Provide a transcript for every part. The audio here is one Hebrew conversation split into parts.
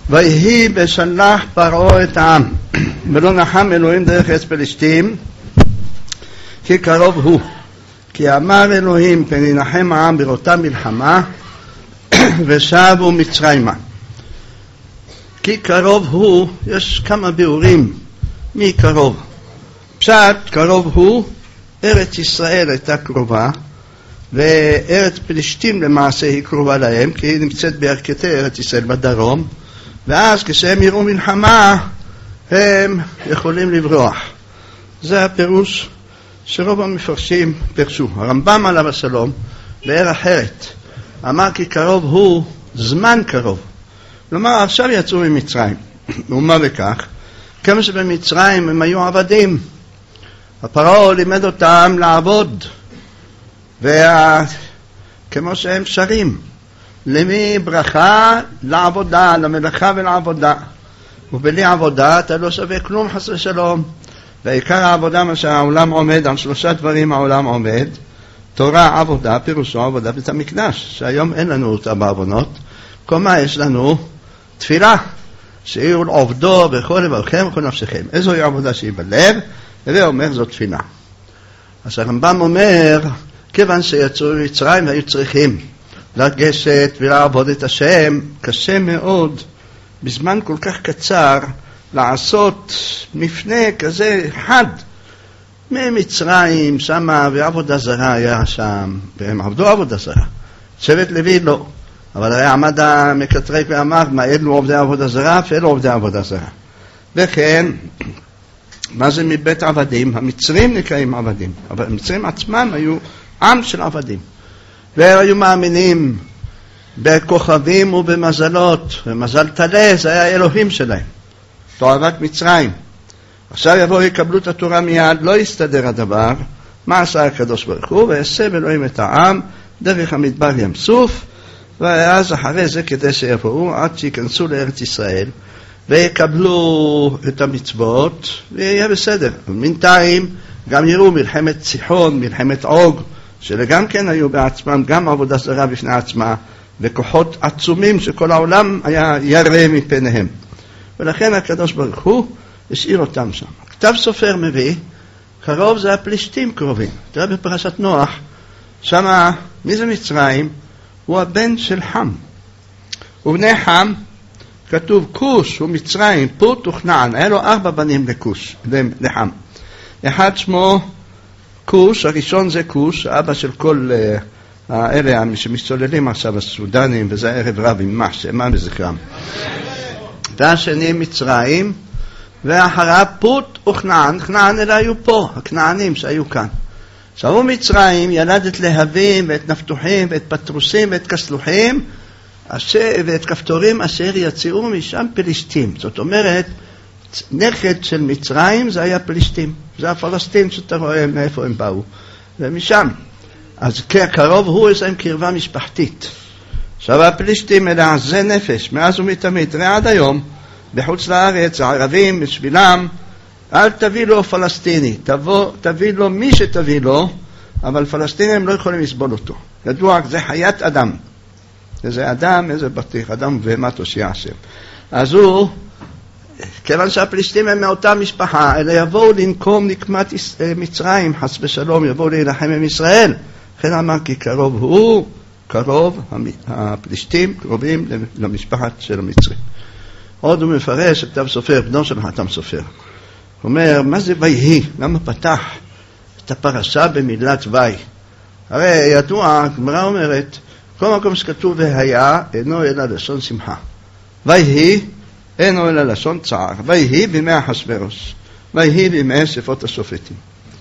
ויהי בשלח פרעה את העם, ולא נחם אלוהים דרך ארץ פלישתים, כי קרוב הוא. כי אמר אלוהים פן ינחם העם בראותה מלחמה, ושבו מצרימה. כי קרוב הוא, יש כמה ביאורים מי קרוב. פשט קרוב הוא, ארץ ישראל הייתה קרובה, וארץ פלישתים למעשה היא קרובה להם, כי היא נמצאת בירכתי ארץ ישראל בדרום, ואז כשהם יראו מלחמה הם יכולים לברוח. זה הפירוש שרוב המפרשים פרשו. הרמב"ם עליו השלום באר אחרת אמר כי קרוב הוא זמן קרוב, כלומר עכשיו יצאו ממצרים. ומה בכך? כמה שבמצרים הם היו עבדים, הפרעה לימד אותם לעבוד, כמו שהם שרים, למי ברכה? לעבודה, למלאכה ולעבודה, ובלי עבודה אתה לא שווה כלום חס ושלום. ועיקר העבודה מה שהעולם עומד, על 3 דברים העולם עומד: תורה, עבודה, פירושו עבודה בית המקדש, שהיום אין לנו אותה בעוונות. כלומר יש לנו תפילה, שיהיו עובדו בכל לבבכם וכל נפשכם. איזו היא עבודה שהיא בלב, ואומר זאת תפילה. אז הרמב"ם אומר, כיוון שיצאו ממצרים והיו צריכים לגשת ולעבוד את השם, קשה מאוד בזמן כל כך קצר לעשות מפנה כזה חד ממצרים שמה, ועבודה זרה היה שם, והם עבדו עבודה זרה. שבט לוי לא, אבל היה עמד המקטרק ואמר מה אלו עובדי עבודה זרה ואלו עובדי עבודה זרה. וכן, מה זה מבית עבדים? המצרים נקראים עבדים, אבל המצרים עצמם היו עם של עבדים, והיו מאמינים בכוכבים ובמזלות, ומזל תלה זה היה האלוהים שלהם, תועבת מצרים. עכשיו יבואו יקבלו את התורה מיד, לא יסתדר הדבר. מה עשה הקדוש ברוך הוא? ויסב אלוהים את העם דרך המדבר ים סוף, ואז אחרי זה כדי שיבואו עד שיכנסו לארץ ישראל ויקבלו את המצוות ויהיה בסדר. בינתיים גם יראו מלחמת סיחון, מלחמת עוג, שגם כן היו בעצמם גם עבודה זרה בפני עצמה, וכוחות עצומים שכל העולם היה ירא מפניהם, ולכן הקדוש ברוך הוא השאיר אותם שם. כתב סופר מביא, קרוב זה הפלישתים קרובים. תראה בפרשת נוח, שמה מי זה מצרים? הוא הבן של חם, ובני חם כתוב כוש ומצרים, פוט וכנען. היה לו 4 בנים לכוש, לחם. אחד שמו כוש, הראשון זה כוש, אבא של כל האלה שמשתוללים עכשיו, הסודנים, וזה ערב רב עם מה בזכרם. והשני מצרים, ואחריו פוט וכנען. כנען אלה היו פה, הכנענים שהיו כאן. עכשיו מצרים ילד את להבים ואת נפתוחים ואת פטרוסים ואת כסלוחים ואת כפתורים אשר יצאו משם פלישתים. זאת אומרת, נכד של מצרים זה היה פלישתים, זה הפלסטין שאתה רואה מאיפה הם באו, ומשם. אז קרוב הוא יש להם קרבה משפחתית. עכשיו הפלישתים אלה עזי נפש מאז ומתמיד, ראה עד היום בחוץ לארץ הערבים בשבילם אל תביא לו פלסטיני, תביא לו מי שתביא לו, אבל פלסטינים לא יכולים לסבול אותו. ידוע, זה חיית אדם, איזה אדם, איזה בטיח, אדם ובהמה תושיע השם. אז הוא, כיוון שהפלישתים הם מאותה משפחה, אלא יבואו לנקום נקמת מצרים, חס ושלום, יבואו להילחם עם ישראל. לכן אמר כי קרוב הוא, קרוב, הפלישתים קרובים למשפחת של המצרים. עוד הוא מפרש, כתב סופר, בנו של חתם סופר. הוא אומר, מה זה ויהי? למה פתח את הפרשה במילת וי? הרי ידוע, הגמרא אומרת, כל מקום שכתוב והיה, אינו אלא לשון שמחה. ויהי, אינו אלא לשון צער. ויהי בימי אחשוורוש. ויהי בימי שפות השופטים.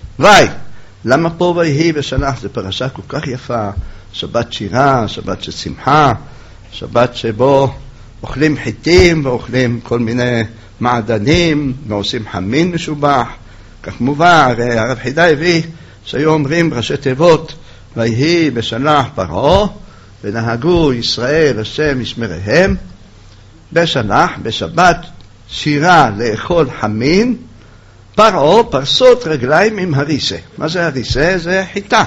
למה פה ויהי בשלח? זו פרשה כל כך יפה. שבת שירה, שבת של שמחה, שבת שבו אוכלים חיטים ואוכלים כל מיני מעדנים ועושים חמין משובח. כך מובא, הרי הרב חידה הביא שהיו אומרים ראשי תיבות ויהי בשלח פרעה ונהגו ישראל השם ישמריהם. בשלח, בשבת שירה לאכול חמין, פרעה פרסות רגליים עם הריסה. מה זה הריסה? זה חיטה,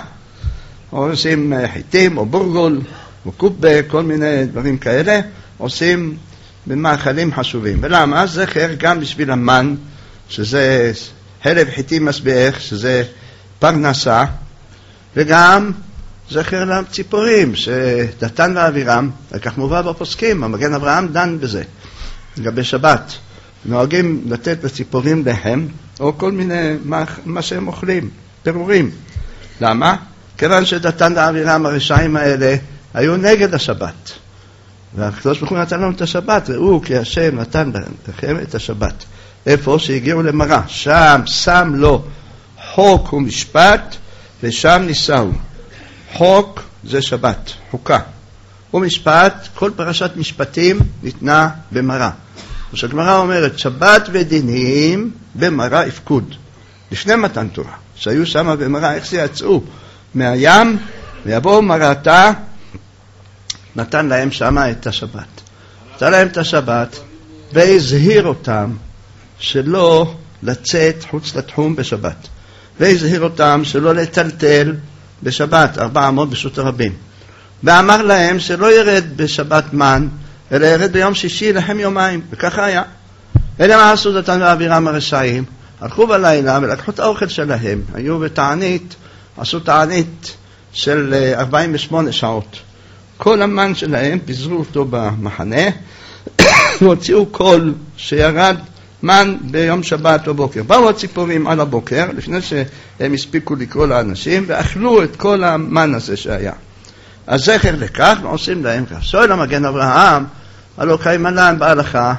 עושים חיטים או בורגול או קובה, כל מיני דברים כאלה, עושים במאכלים חשובים. ולמה? זכר גם בשביל המן, שזה חלב חיטים מסביח, שזה פרנסה, וגם זכר לציפורים, שדתן ואבירם, וכך מובא בפוסקים, המגן אברהם דן בזה. לגבי שבת, נוהגים לתת לציפורים לחם, או כל מיני מה שהם אוכלים, פירורים. למה? כיוון שדתן ואבירם הרשעים האלה היו נגד השבת. והקדוש ברוך הוא נתן לנו את השבת, ראו כי השם נתן לכם את השבת. איפה שהגיעו למראה, שם שם לו חוק ומשפט, ושם ניסהו. חוק זה שבת, חוקה. ומשפט, כל פרשת משפטים ניתנה במראה. ושהגמרא אומרת, שבת ודינים במראה הפקוד. לפני מתן תורה, שהיו שם במראה, איך זה יצאו מהים, ויבואו מראתה, נתן להם שם את השבת. נתן להם את השבת, והזהיר אותם שלא לצאת חוץ לתחום בשבת. והזהיר אותם שלא לטלטל בשבת, 400 בשו"ת הרבים. ואמר להם שלא ירד בשבת מן, אלא ירד ביום שישי לחם יומיים, וככה היה. אלה מה עשו דתן ואבירם הרשעים? הלכו בלילה ולקחו את האוכל שלהם, היו בתענית, עשו תענית של 48 שעות. כל המן שלהם פיזרו אותו במחנה, והוציאו כל שירד מן ביום שבת בבוקר. באו הציפורים על הבוקר, לפני שהם הספיקו לקרוא לאנשים, ואכלו את כל המן הזה שהיה. אז זכר לכך, ועושים להם כך. שואל המגן אברהם, הלא קיימנן בהלכה,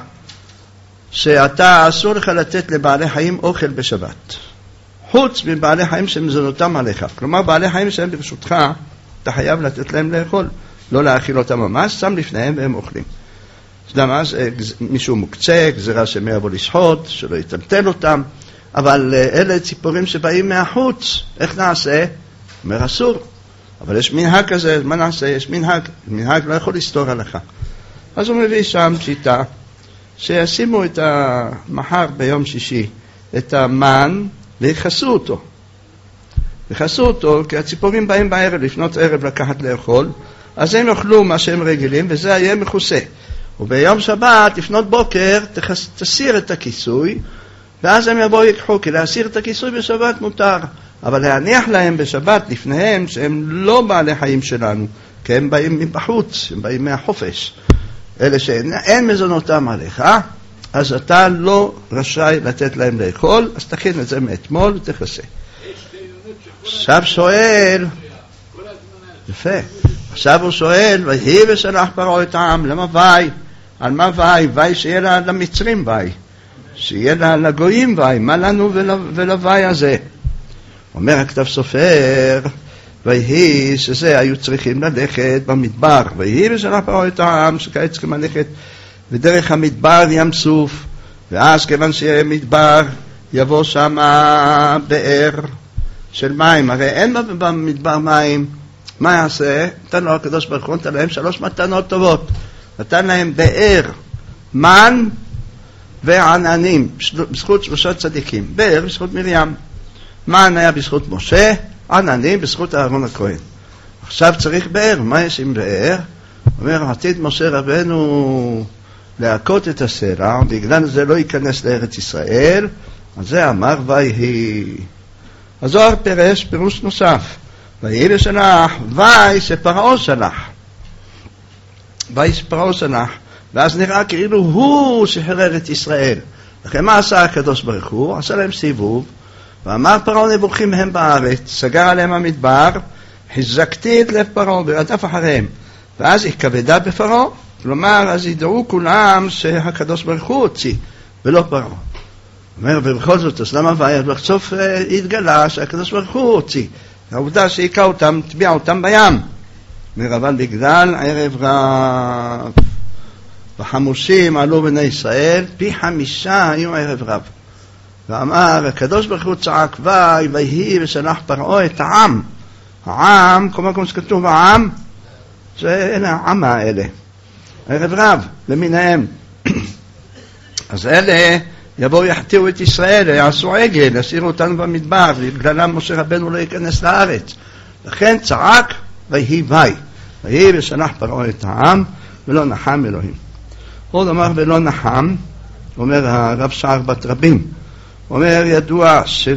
שאתה אסור לך לתת לבעלי חיים אוכל בשבת. חוץ מבעלי חיים שמזונותם עליך. כלומר, בעלי חיים שהם ברשותך, אתה חייב לתת להם לאכול. לא להאכיל אותם ממש, שם לפניהם והם אוכלים. למה? מישהו מוקצה, גזירה שמי יבוא לשחוט, שלא יטלטל אותם, אבל אלה ציפורים שבאים מהחוץ, איך נעשה? אומר אסור. אבל יש מנהג כזה, מה נעשה? יש מנהג לא יכול לסתור עליך. אז הוא מביא שם שיטה, שישימו את המחר ביום שישי, את המן, ויחסו אותו. יחסו אותו, כי הציפורים באים בערב, לפנות ערב לקחת לאכול, אז הם יאכלו מה שהם רגילים, וזה יהיה מכוסה. וביום שבת, לפנות בוקר, תסיר את הכיסוי, ואז הם יבואו יקחו, כי להסיר את הכיסוי בשבת מותר. אבל להניח להם בשבת לפניהם, שהם לא בעלי חיים שלנו, כי הם באים מבחוץ, הם באים מהחופש. אלה שאין מזונותם עליך, אז אתה לא רשאי לתת להם לאכול, אז תכין את זה מאתמול ותכסה. עכשיו שואל, יפה, עכשיו הוא שואל, ויהי ושלח פרעה את העם, למה וי? על מה וי? וי שיהיה למצרים וי, שיהיה לגויים וי, מה לנו ולווי הזה? אומר הכתב סופר, ויהי שזה היו צריכים ללכת במדבר, ויהי ושלח פרעה את העם, שכעת צריכים ללכת בדרך המדבר ים סוף, ואז כיוון שיהיה מדבר, יבוא שם באר של מים, הרי אין במדבר מים, מה יעשה? נתן לו הקדוש ברוך הוא, נתן להם 3 מתנות טובות, נתן להם באר, מן ועננים, בזכות 3 צדיקים, באר בזכות מרים, מן היה בזכות משה, עננים בזכות אהרון הכהן. עכשיו צריך באר, מה יש עם באר? אומר, עתיד משה רבנו להכות את הסלע, בגלל זה לא ייכנס לארץ ישראל, אז זה אמר ויהי. הזוהר פירש פירוש נוסף, ויהי ושלח, וי שפרעה שלח. וי שפרעה שלח, ואז נראה כאילו הוא שחרר את ישראל. לכן מה עשה הקדוש ברוך הוא? עשה להם סיבוב, ואמר פרעה נבוכים הם בארץ, סגר עליהם המדבר, חזקתי את לב פרעה ורדף אחריהם, ואז היא כבדה בפרעה, כלומר אז ידעו כולם שהקדוש ברוך הוא הוציא, ולא פרעה. אומר, ובכל זאת, אז למה בסוף התגלה שהקדוש ברוך הוא הוציא, העובדה שהיכה אותם, טביע אותם בים, אבל בגלל ערב רב, וחמושים עלו בני ישראל, פי 5 היו ערב רב. ואמר, הקדוש ברוך הוא צעק ויהי ושלח פרעה את העם. העם, כל מקום שכתוב העם, זה אלה העם האלה. ערב רב, למיניהם. אז אלה יבואו יחתירו את ישראל, יעשו עגל, יסירו אותנו במדבר, ובגללם משה רבנו לא ייכנס לארץ. לכן צעק ויהי וי. ויהי ושלח פרעה את העם, ולא נחם אלוהים. עוד אמר ולא נחם, אומר הרב שער בת רבים, אומר ידוע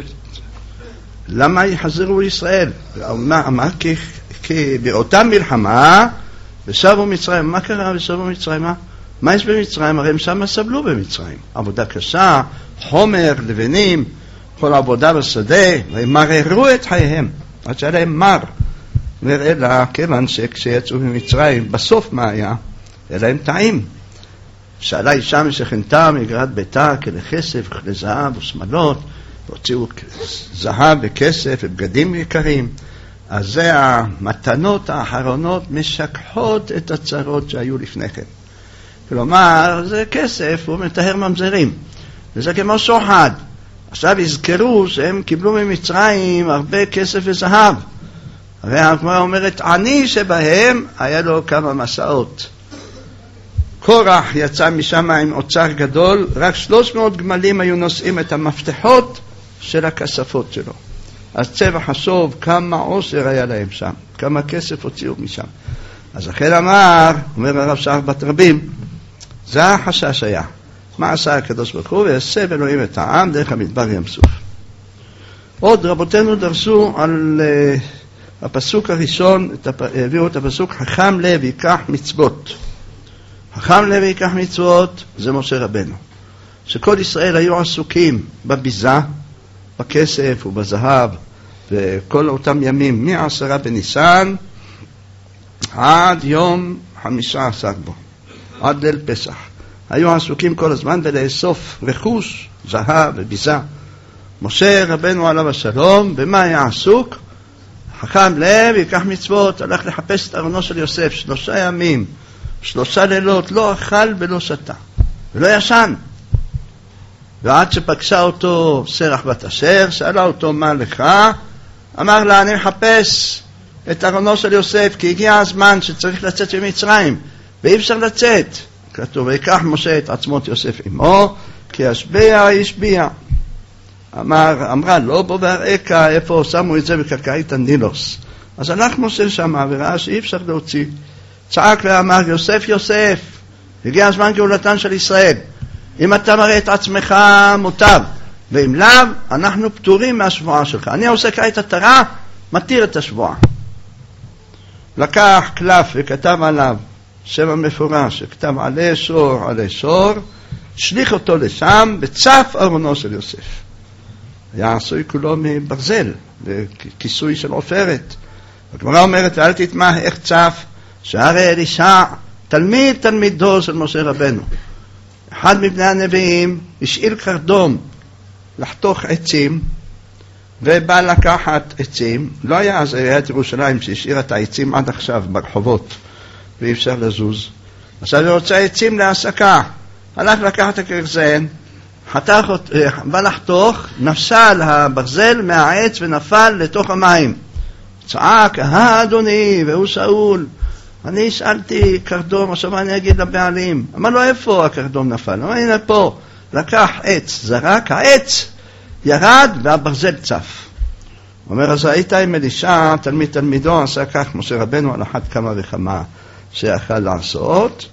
למה יחזרו לישראל? אמר כי באותה מלחמה ושבו מצרים. מה קרה ושבו מצרים? מה יש במצרים? הרי הם שם סבלו במצרים. עבודה קשה, חומר, לבנים, כל עבודה בשדה, והם מררו את חייהם. עד שהיה להם מר. אלא כיוון שכשיצאו ממצרים, בסוף מה היה? היה להם טעים. שאלה אישה משכנתה מגרד ביתה כלי כסף, כלי זהב ושמלות, והוציאו זהב וכסף ובגדים יקרים. אז זה המתנות האחרונות משכחות את הצרות שהיו לפני כן. כלומר, זה כסף, הוא מטהר ממזרים. וזה כמו שוחד. עכשיו יזכרו שהם קיבלו ממצרים הרבה כסף וזהב. הרי הגמרא אומרת, עני שבהם היה לו כמה מסעות. קורח יצא משם עם אוצר גדול, רק 300 גמלים היו נושאים את המפתחות של הכספות שלו. אז צבע חשוב כמה עושר היה להם שם, כמה כסף הוציאו משם. אז לכן אומר הרב שער בת רבים, זה החשש היה. מה עשה הקדוש ברוך הוא? ויסב אלוהים את העם דרך המדבר ים סוף. עוד רבותינו דרשו על הפסוק הראשון, הביאו את הפסוק, חכם לב ייקח מצוות. חכם לב ייקח מצוות זה משה רבנו. שכל ישראל היו עסוקים בביזה, בכסף ובזהב, וכל אותם ימים, מ10 בניסן עד יום 15 בו, עד ליל פסח. היו עסוקים כל הזמן בלאסוף רכוש, זהב וביזה. משה רבנו עליו השלום, במה היה עסוק? חכם לב, ייקח מצוות, הלך לחפש את ארונו של יוסף 3 ימים, 3 לילות, לא אכל ולא שתה, ולא ישן. ועד שפגשה אותו סרח בת אשר, שאלה אותו מה לך? אמר לה, אני מחפש את ארונו של יוסף, כי הגיע הזמן שצריך לצאת ממצרים, ואי אפשר לצאת. כתוב, ויקח משה את עצמות יוסף עמו, כי ישביע ישביע. אמרה, לא בוא והרקע, איפה שמו את זה בקרקעית הנילוס. אז הלך משה שמה וראה שאי אפשר להוציא. צעק ואמר, יוסף יוסף, הגיע הזמן גאולתן של ישראל. אם אתה מראה את עצמך מוטב, ואם לאו, אנחנו פטורים מהשבועה שלך. אני עושה כעת התרה, מתיר את השבועה. לקח קלף וכתב עליו שם המפורש, שכתב עלי שור, שליך אותו לשם, בצף ארונו של יוסף. היה עשוי כולו מברזל, וכיסוי של עופרת. הגמרא אומרת, אל תתמה איך צף, שהרי אלישע, תלמידו של משה רבנו. אחד מבני הנביאים השאיל קרדום לחתוך עצים, ובא לקחת עצים. לא היה אז עיריית ירושלים שהשאירה את העצים עד עכשיו ברחובות, ואי אפשר לזוז. עכשיו הוא רוצה עצים להעסקה. הלך לקחת הקרזן, בא לחתוך, נפסל הברזל מהעץ ונפל לתוך המים. צעק, אדוני, והוא שאול, אני שאלתי קרדום, עכשיו אני אגיד לבעלים. אמר לו, איפה הקרדום נפל? אמר, הנה פה. לקח עץ, זרק, העץ ירד והברזל צף. אומר, אז היית עם אלישע, תלמידו, עשה כך, משה רבנו על אחת כמה וכמה שיכל לעשות.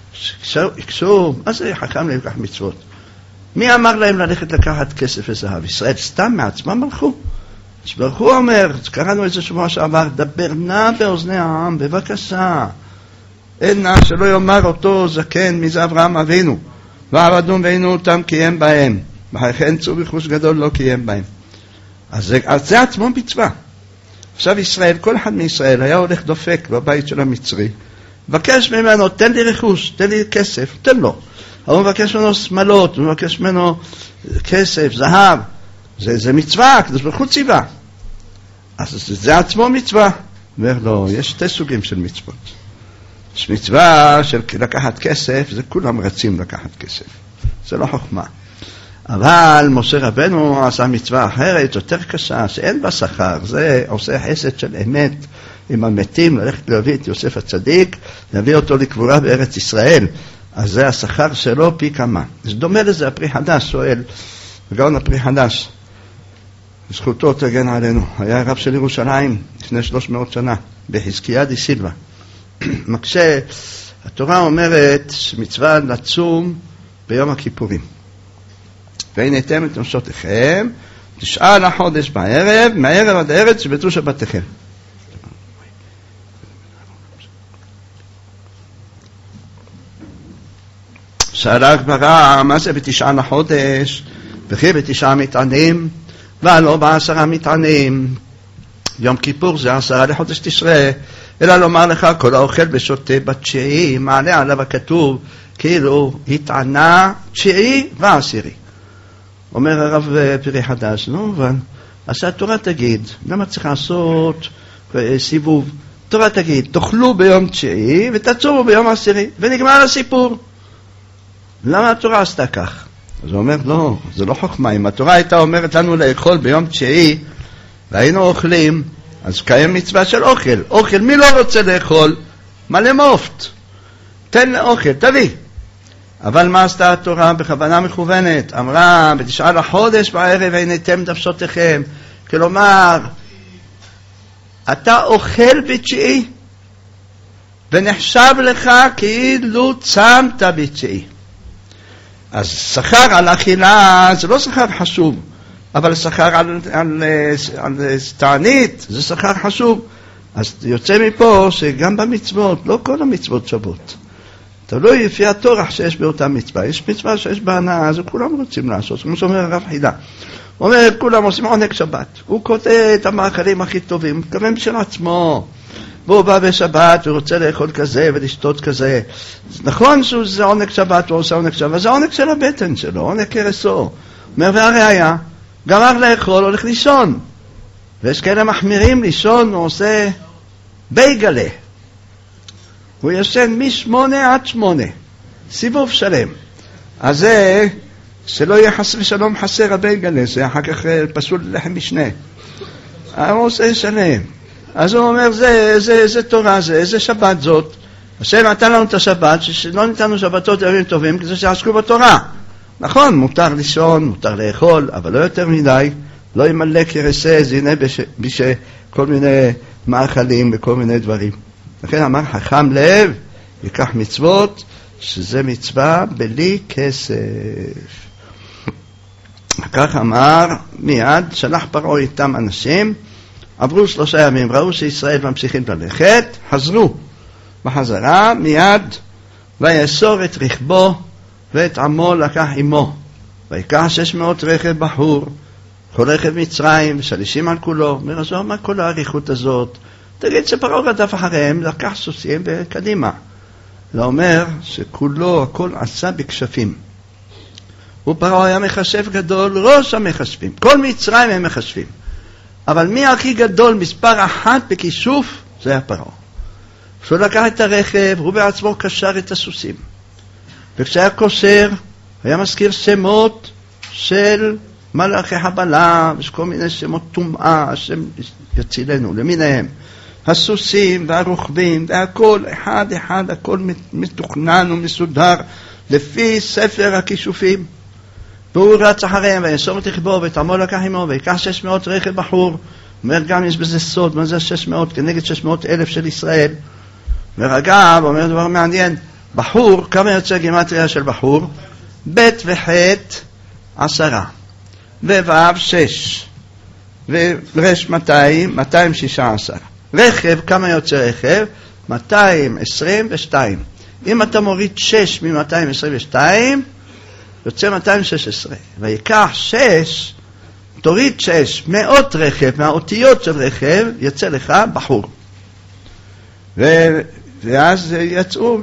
הקשו, מה זה חכם לקח מצוות? מי אמר להם ללכת לקחת כסף וזהב? ישראל סתם מעצמם הלכו. ברוך הוא אומר, קראנו את זה שבוע שעבר, דבר נא באוזני העם, בבקשה. אין נא שלא יאמר אותו זקן מזה אברהם אבינו, ועבדנו ועינו אותם קיים בהם, וכן צאו בחוש גדול לא קיים בהם. אז זה עצמו מצווה. עכשיו ישראל, כל אחד מישראל היה הולך דופק בבית של המצרי, מבקש ממנו, תן לי רכוש, תן לי כסף, תן לו. הוא מבקש ממנו שמלות, הוא מבקש ממנו כסף, זהב. זה מצווה, כדי ברוך ציווה. אז זה עצמו מצווה. אומר לו, יש 2 סוגים של מצוות. יש מצווה של לקחת כסף, זה כולם רצים לקחת כסף. זה לא חוכמה. אבל משה רבנו עשה מצווה אחרת, יותר קשה, שאין בה שכר. זה עושה חסד של אמת עם המתים, ללכת להביא את יוסף הצדיק, להביא אותו לקבורה בארץ ישראל. אז זה השכר שלו פי כמה. זה דומה לזה, הפרי חדש שואל, וגאון הפרי חדש, זכותו תגן עלינו, היה רב של ירושלים לפני 300 שנה, בחזקיה די סילבה. מקשה, התורה אומרת שמצווה לצום ביום הכיפורים. והנתם את נפשותיכם 9 לחודש בערב, מהערב עד הערב שבתו שבתיכם. שאלה הגמרא, מה זה ב9 לחודש? וכי ב9 מטענים, ולא ב10 מטענים. יום כיפור זה 10 לחודש תשרה, אלא לומר לך כל האוכל ושותה ב9, מעלה עליו הכתוב, כאילו התענה 9 ו10. אומר הרב פרי חדש, לא מובן, אז התורה תגיד, למה צריך לעשות סיבוב? התורה תגיד, תאכלו ביום 9 ותצומו ביום 10, ונגמר הסיפור. למה התורה עשתה כך? אז הוא אומר, לא, זה לא חוכמה. אם התורה הייתה אומרת לנו לאכול ביום 9 והיינו אוכלים, אז קיים מצווה של אוכל. אוכל, מי לא רוצה לאכול? מלא מופת. תן לאוכל, תביא. אבל מה עשתה התורה? בכוונה מכוונת. אמרה, ב9 לחודש בערב הנתם נפשותיכם. כלומר, אתה אוכל ב9 ונחשב לך כאילו צמת ב9. אז שכר על אכילה זה לא שכר חשוב, אבל שכר על תענית זה שכר חשוב. אז יוצא מפה שגם במצוות, לא כל המצוות שוות. תלוי לפי התורח שיש באותה מצווה. יש מצווה שיש בה הנאה, אז כולם רוצים לעשות. כמו שאומר הרב חידה. הוא אומר, כולם עושים עונג שבת. הוא קוטע את המאכלים הכי טובים, הוא מתכוון בשביל עצמו. והוא בא בשבת ורוצה לאכול כזה ולשתות כזה. נכון שזה עונג שבת, הוא עושה עונג שבת, אבל זה עונג של הבטן שלו, עונג כרסו. אומר, והראיה, גמר לאכול, הולך לישון. ויש כאלה מחמירים לישון, הוא עושה בייגלה. הוא ישן מ8 עד 8, סיבוב שלם. אז זה, שלא יהיה חס ושלום חסר הבייגלה, זה אחר כך פסול לחם משנה. הוא עושה שלם. אז הוא אומר, זה תורה, זה שבת זאת. השם נתן לנו את השבת, שלא ניתנו שבתות ימים טובים, כדי שעסקו בתורה. נכון, מותר לישון, מותר לאכול, אבל לא יותר מדי, לא ימלא כרסה, זינה כל מיני מאכלים וכל מיני דברים. לכן אמר, חכם לב, ייקח מצוות, שזה מצווה בלי כסף. כך אמר, מיד שלח פרעה איתם אנשים, עברו 3 ימים, ראו שישראל ממשיכים ללכת, חזרו בחזרה, מיד ויאסור את רכבו ואת עמו לקח עמו, ויקח 600 רכב בחור, כל רכב מצרים, ושלישים על כולו. אומר, אז מה כל העריכות הזאת? תגיד שפרעה רדף אחריהם, לקח סוסים וקדימה. זה אומר שכולו, הכל עשה בכשפים. ופרעה היה מחשב גדול, ראש המחשבים. כל מצרים הם מחשבים. אבל מי הכי גדול, מספר 1 בכישוף, זה היה פרעה. כשהוא לקח את הרכב, הוא בעצמו קשר את הסוסים. וכשהיה קושר, היה מזכיר שמות של מלאכי חבלה, וכל מיני שמות טומאה, השם יצילנו, למיניהם. הסוסים והרוכבים, והכל, אחד, הכל מתוכנן ומסודר, לפי ספר הכישופים. והוא רץ אחריהם, ויאסור את רכבו, ותעמו לקח עמו, ויקח 600 רכב בחור. אומר, גם יש בזה סוד, מה זה 600? כנגד 600,000 של ישראל. ורגב, אומר דבר מעניין, בחור, כמה יוצא גימטריה של בחור? ב' וח' 10, וו' 6, ורש 216. רכב, כמה יוצא רכב? 222. אם אתה מוריד 6 מ-222, יוצא 216. ויקח 6, תוריד 6, 100 רכב, מהאותיות של רכב, יצא לך בחור. ואז יצאו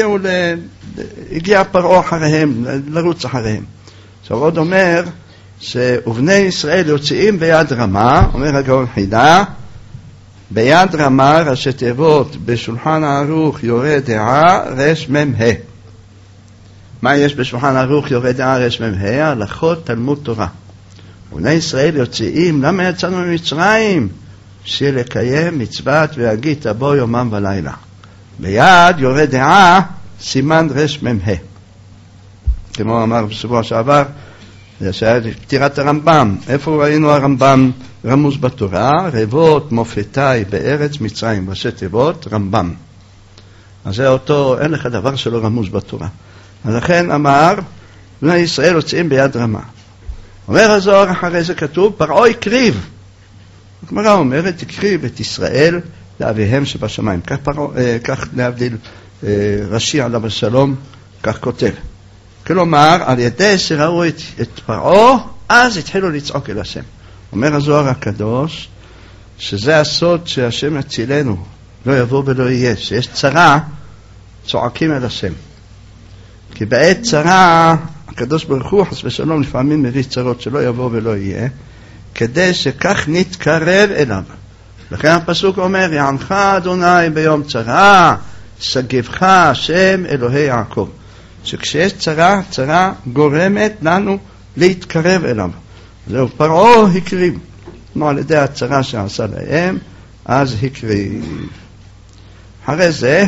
הגיע פרעה אחריהם, לרוץ אחריהם. עכשיו עוד אומר, שבני ישראל יוצאים ביד רמה, אומר הגאון חידה, ביד רמה ראשי תיבות בשולחן ערוך יורה דעה רש מ"ה. מה יש בשולחן ערוך יורה דעה רש מ"ה? הלכות תלמוד תורה. ובני ישראל יוצאים, למה יצאנו ממצרים? בשביל לקיים מצוות והגית בו יומם ולילה. ביד יורה דעה סימן רש מ"ה. כמו אמר בשבוע שעבר, זה שהיה פטירת הרמב"ם. איפה ראינו הרמב"ם רמוז בתורה? רבות מופתי בארץ מצרים, ראשי תיבות רמב"ם. אז זה אותו, אין לך דבר שלא רמוז בתורה. אז לכן אמר, בני ישראל יוצאים ביד רמה. אומר הזוהר אחרי זה כתוב, פרעה הקריב. הגמרא אומרת, הקריב את ישראל לאביהם שבשמיים. כך להבדיל רש"י עליו השלום, כך כותב. כלומר, על ידי שראו את פרעה, אז התחילו לצעוק אל השם. אומר הזוהר הקדוש, שזה הסוד שהשם הצילנו, לא יבוא ולא יהיה. שיש צרה, צועקים אל השם. כי בעת צרה, הקדוש ברוך הוא חס ושלום לפעמים מביא צרות שלא יבוא ולא יהיה, כדי שכך נתקרב אליו. לכן הפסוק אומר, יענך אדוני ביום צרה, שגבך השם אלוהי יעקב. שכשיש צרה, צרה גורמת לנו להתקרב אליו. זהו, פרעה הקריב. על ידי הצרה שעשה להם, אז הקריב. אחרי זה,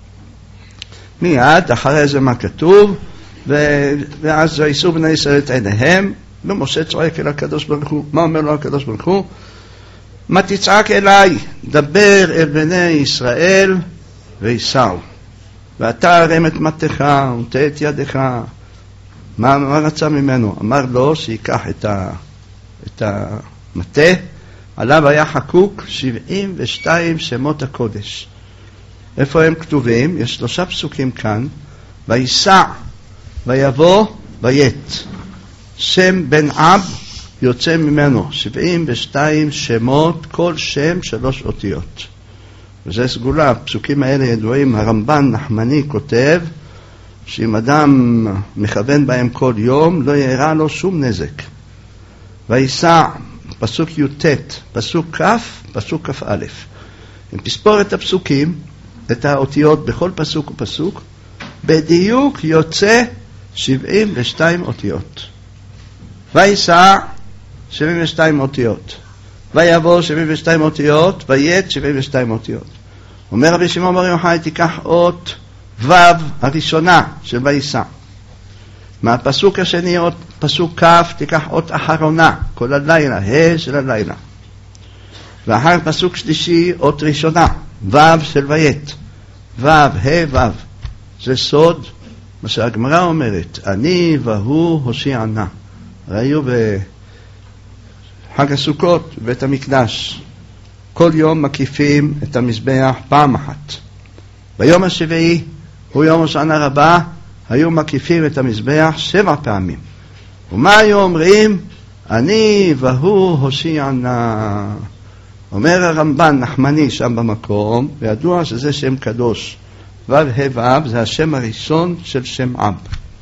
מיד, אחרי זה מה כתוב, ואז וישאו בני ישראל את עיניהם, ומשה צועק אל הקדוש ברוך הוא. מה אומר לו הקדוש ברוך הוא? מה תצעק אליי? דבר אל בני ישראל ויסעו. ואתה הרם את מטך ונטה את ידך. מה רצה ממנו? אמר לו שיקח את המטה, עליו היה חקוק 72 שמות הקודש. איפה הם כתובים? יש 3 פסוקים כאן. ויסע, ויבוא, וית. שם בן עב יוצא ממנו 72 שמות, כל שם 3 אותיות. וזה סגולה, הפסוקים האלה ידועים. הרמב"ן נחמני כותב שאם אדם מכוון בהם כל יום, לא יראה לו שום נזק. ויסע, פסוק י"ט, פסוק כ', פסוק כ"א. אם תספור את הפסוקים, את האותיות בכל פסוק ופסוק, בדיוק יוצא 72 אותיות. ויסע 72 אותיות, ויבוא 72 אותיות, וית 72 אותיות. אומר רבי שמעון בר יוחאי, תיקח אות ו' הראשונה של ויסע. מהפסוק השני, אות פסוק כ', תיקח אות אחרונה, כל הלילה, ה' של הלילה. ואחר פסוק שלישי, אות ראשונה, ו' של וית. ו', ה', ו'. זה סוד, מה שהגמרא אומרת, אני והוא הושיענה. ראינו בחג הסוכות, בבית המקדש, כל יום מקיפים את המזבח פעם אחת. ביום השביעי, הוא יום הושענא רבה, היו מקיפים את המזבח 7 פעמים. ומה היו אומרים? אני והוא הושיענה. אומר הרמב"ן נחמני שם במקום, וידוע שזה שם קדוש. ו' ה' ו' זה השם הראשון של שם אב.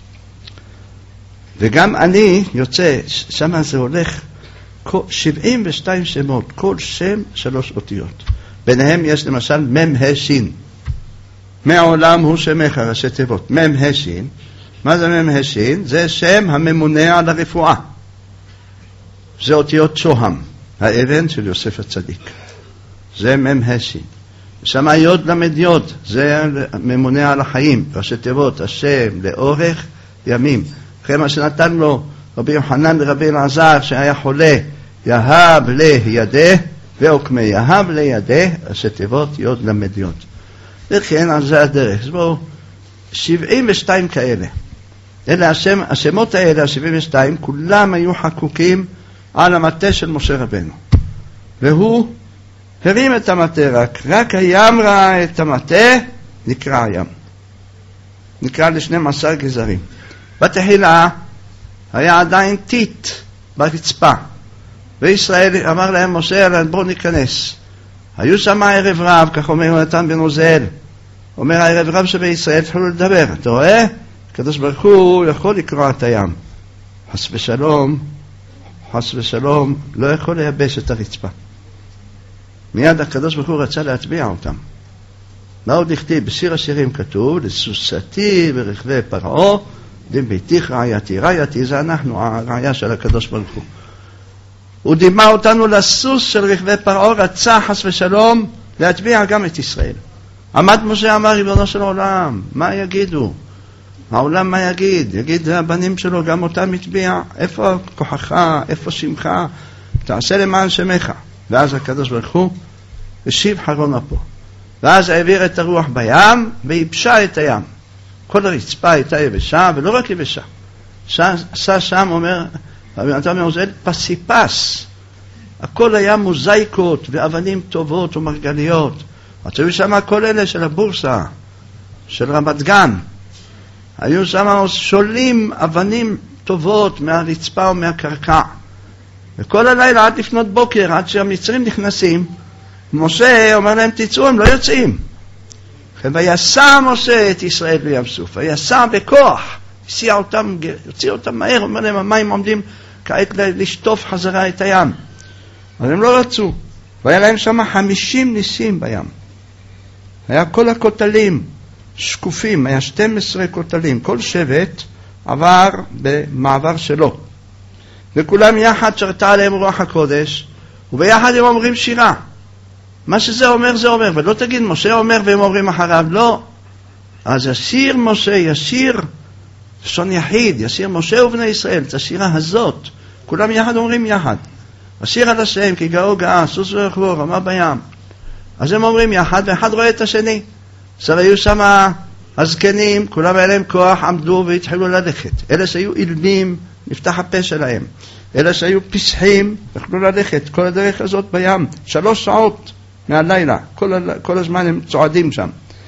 וגם אני יוצא, שם זה הולך 72 שמות, כל שם 3 אותיות. ביניהם יש למשל מם ה' שין. מעולם הוא שמך, ראשי תיבות. מם ה' שין. מה זה מם ה' שין? זה שם הממונה על הרפואה. זה אותיות שוהם, האבן של יוסף הצדיק. זה מם ה' שין. שם יוד למד יוד, זה ממונה על החיים, ראשי תיבות, השם לאורך ימים. אחרי מה שנתן לו רבי יוחנן ורבי אלעזר שהיה חולה, יהב לידה ועוקמי, יהב לידה, ראשי תיבות יוד למד יוד. וכן על זה הדרך. אז בואו, 72 כאלה. אלה השמות האלה, ה-72, כולם היו חקוקים על המטה של משה רבנו. והוא הרים את המטה, רק הים ראה את המטה, נקרא הים. נקרא ל12 גזרים. בתחילה היה עדיין טיט ברצפה. וישראל אמר להם משה, בואו ניכנס. היו שם ערב רב, כך אומר יונתן בן עוזיאל. אומר הערב רב שבישראל התחילו לדבר. אתה רואה? הקדוש ברוך הוא יכול לקרוע את הים. חס ושלום, לא יכול לייבש את הרצפה. מיד הקדוש ברוך הוא רצה להטביע אותם. מה עוד לכתיב? בשיר השירים כתוב, לסוסתי ברכבי פרעה, דים ביתיך רעייתי. רעייתי זה אנחנו, הרעיה של הקדוש ברוך הוא. הוא דימה אותנו לסוס של רכבי פרעה, רצה חס ושלום להטביע גם את ישראל. עמד משה אמר, ריבונו של עולם, מה יגידו? העולם מה יגיד? יגיד הבנים שלו, גם אותם יטביע. איפה כוחך? איפה שמך? תעשה למען שמך. ואז הקדוש ברוך הוא השיב חרון אפו. ואז העביר את הרוח בים ויבשה את הים. כל הרצפה הייתה יבשה, ולא רק יבשה. עשה שם, אומר, אתה מעוזל פסיפס. הכל היה מוזאיקות ואבנים טובות ומרגליות. היו שם כל אלה של הבורסה, של רמת גן. היו שם שולים אבנים טובות מהרצפה ומהקרקע. וכל הלילה עד לפנות בוקר, עד שהמצרים נכנסים, משה אומר להם תצאו, הם לא יוצאים. ויסע משה את ישראל בים סוף, ויסע בכוח, יוציא אותם מהר, אומר להם המים עומדים כעת לשטוף חזרה את הים. אבל הם לא רצו, והיה להם שם 50 ניסים בים. היה כל הכותלים שקופים, היה 12 כותלים, כל שבט עבר במעבר שלו. וכולם יחד שרתה עליהם רוח הקודש, וביחד הם אומרים שירה. מה שזה אומר זה אומר, ולא תגיד משה אומר והם אומרים אחריו, לא. אז ישיר משה, ישיר לשון יחיד, ישיר משה ובני ישראל, את השירה הזאת. כולם יחד אומרים יחד. השיר על השם, כי גאו גאה, סוס ורחבו, רמה בים. אז הם אומרים יחד, ואחד רואה את השני. אז היו שם הזקנים, כולם היה להם כוח, עמדו והתחילו ללכת. אלה שהיו אילמים, נפתח הפה שלהם. אלה שהיו פסחים, יכלו ללכת כל הדרך הזאת בים. 3 שעות מהלילה, כל הזמן הם צועדים שם.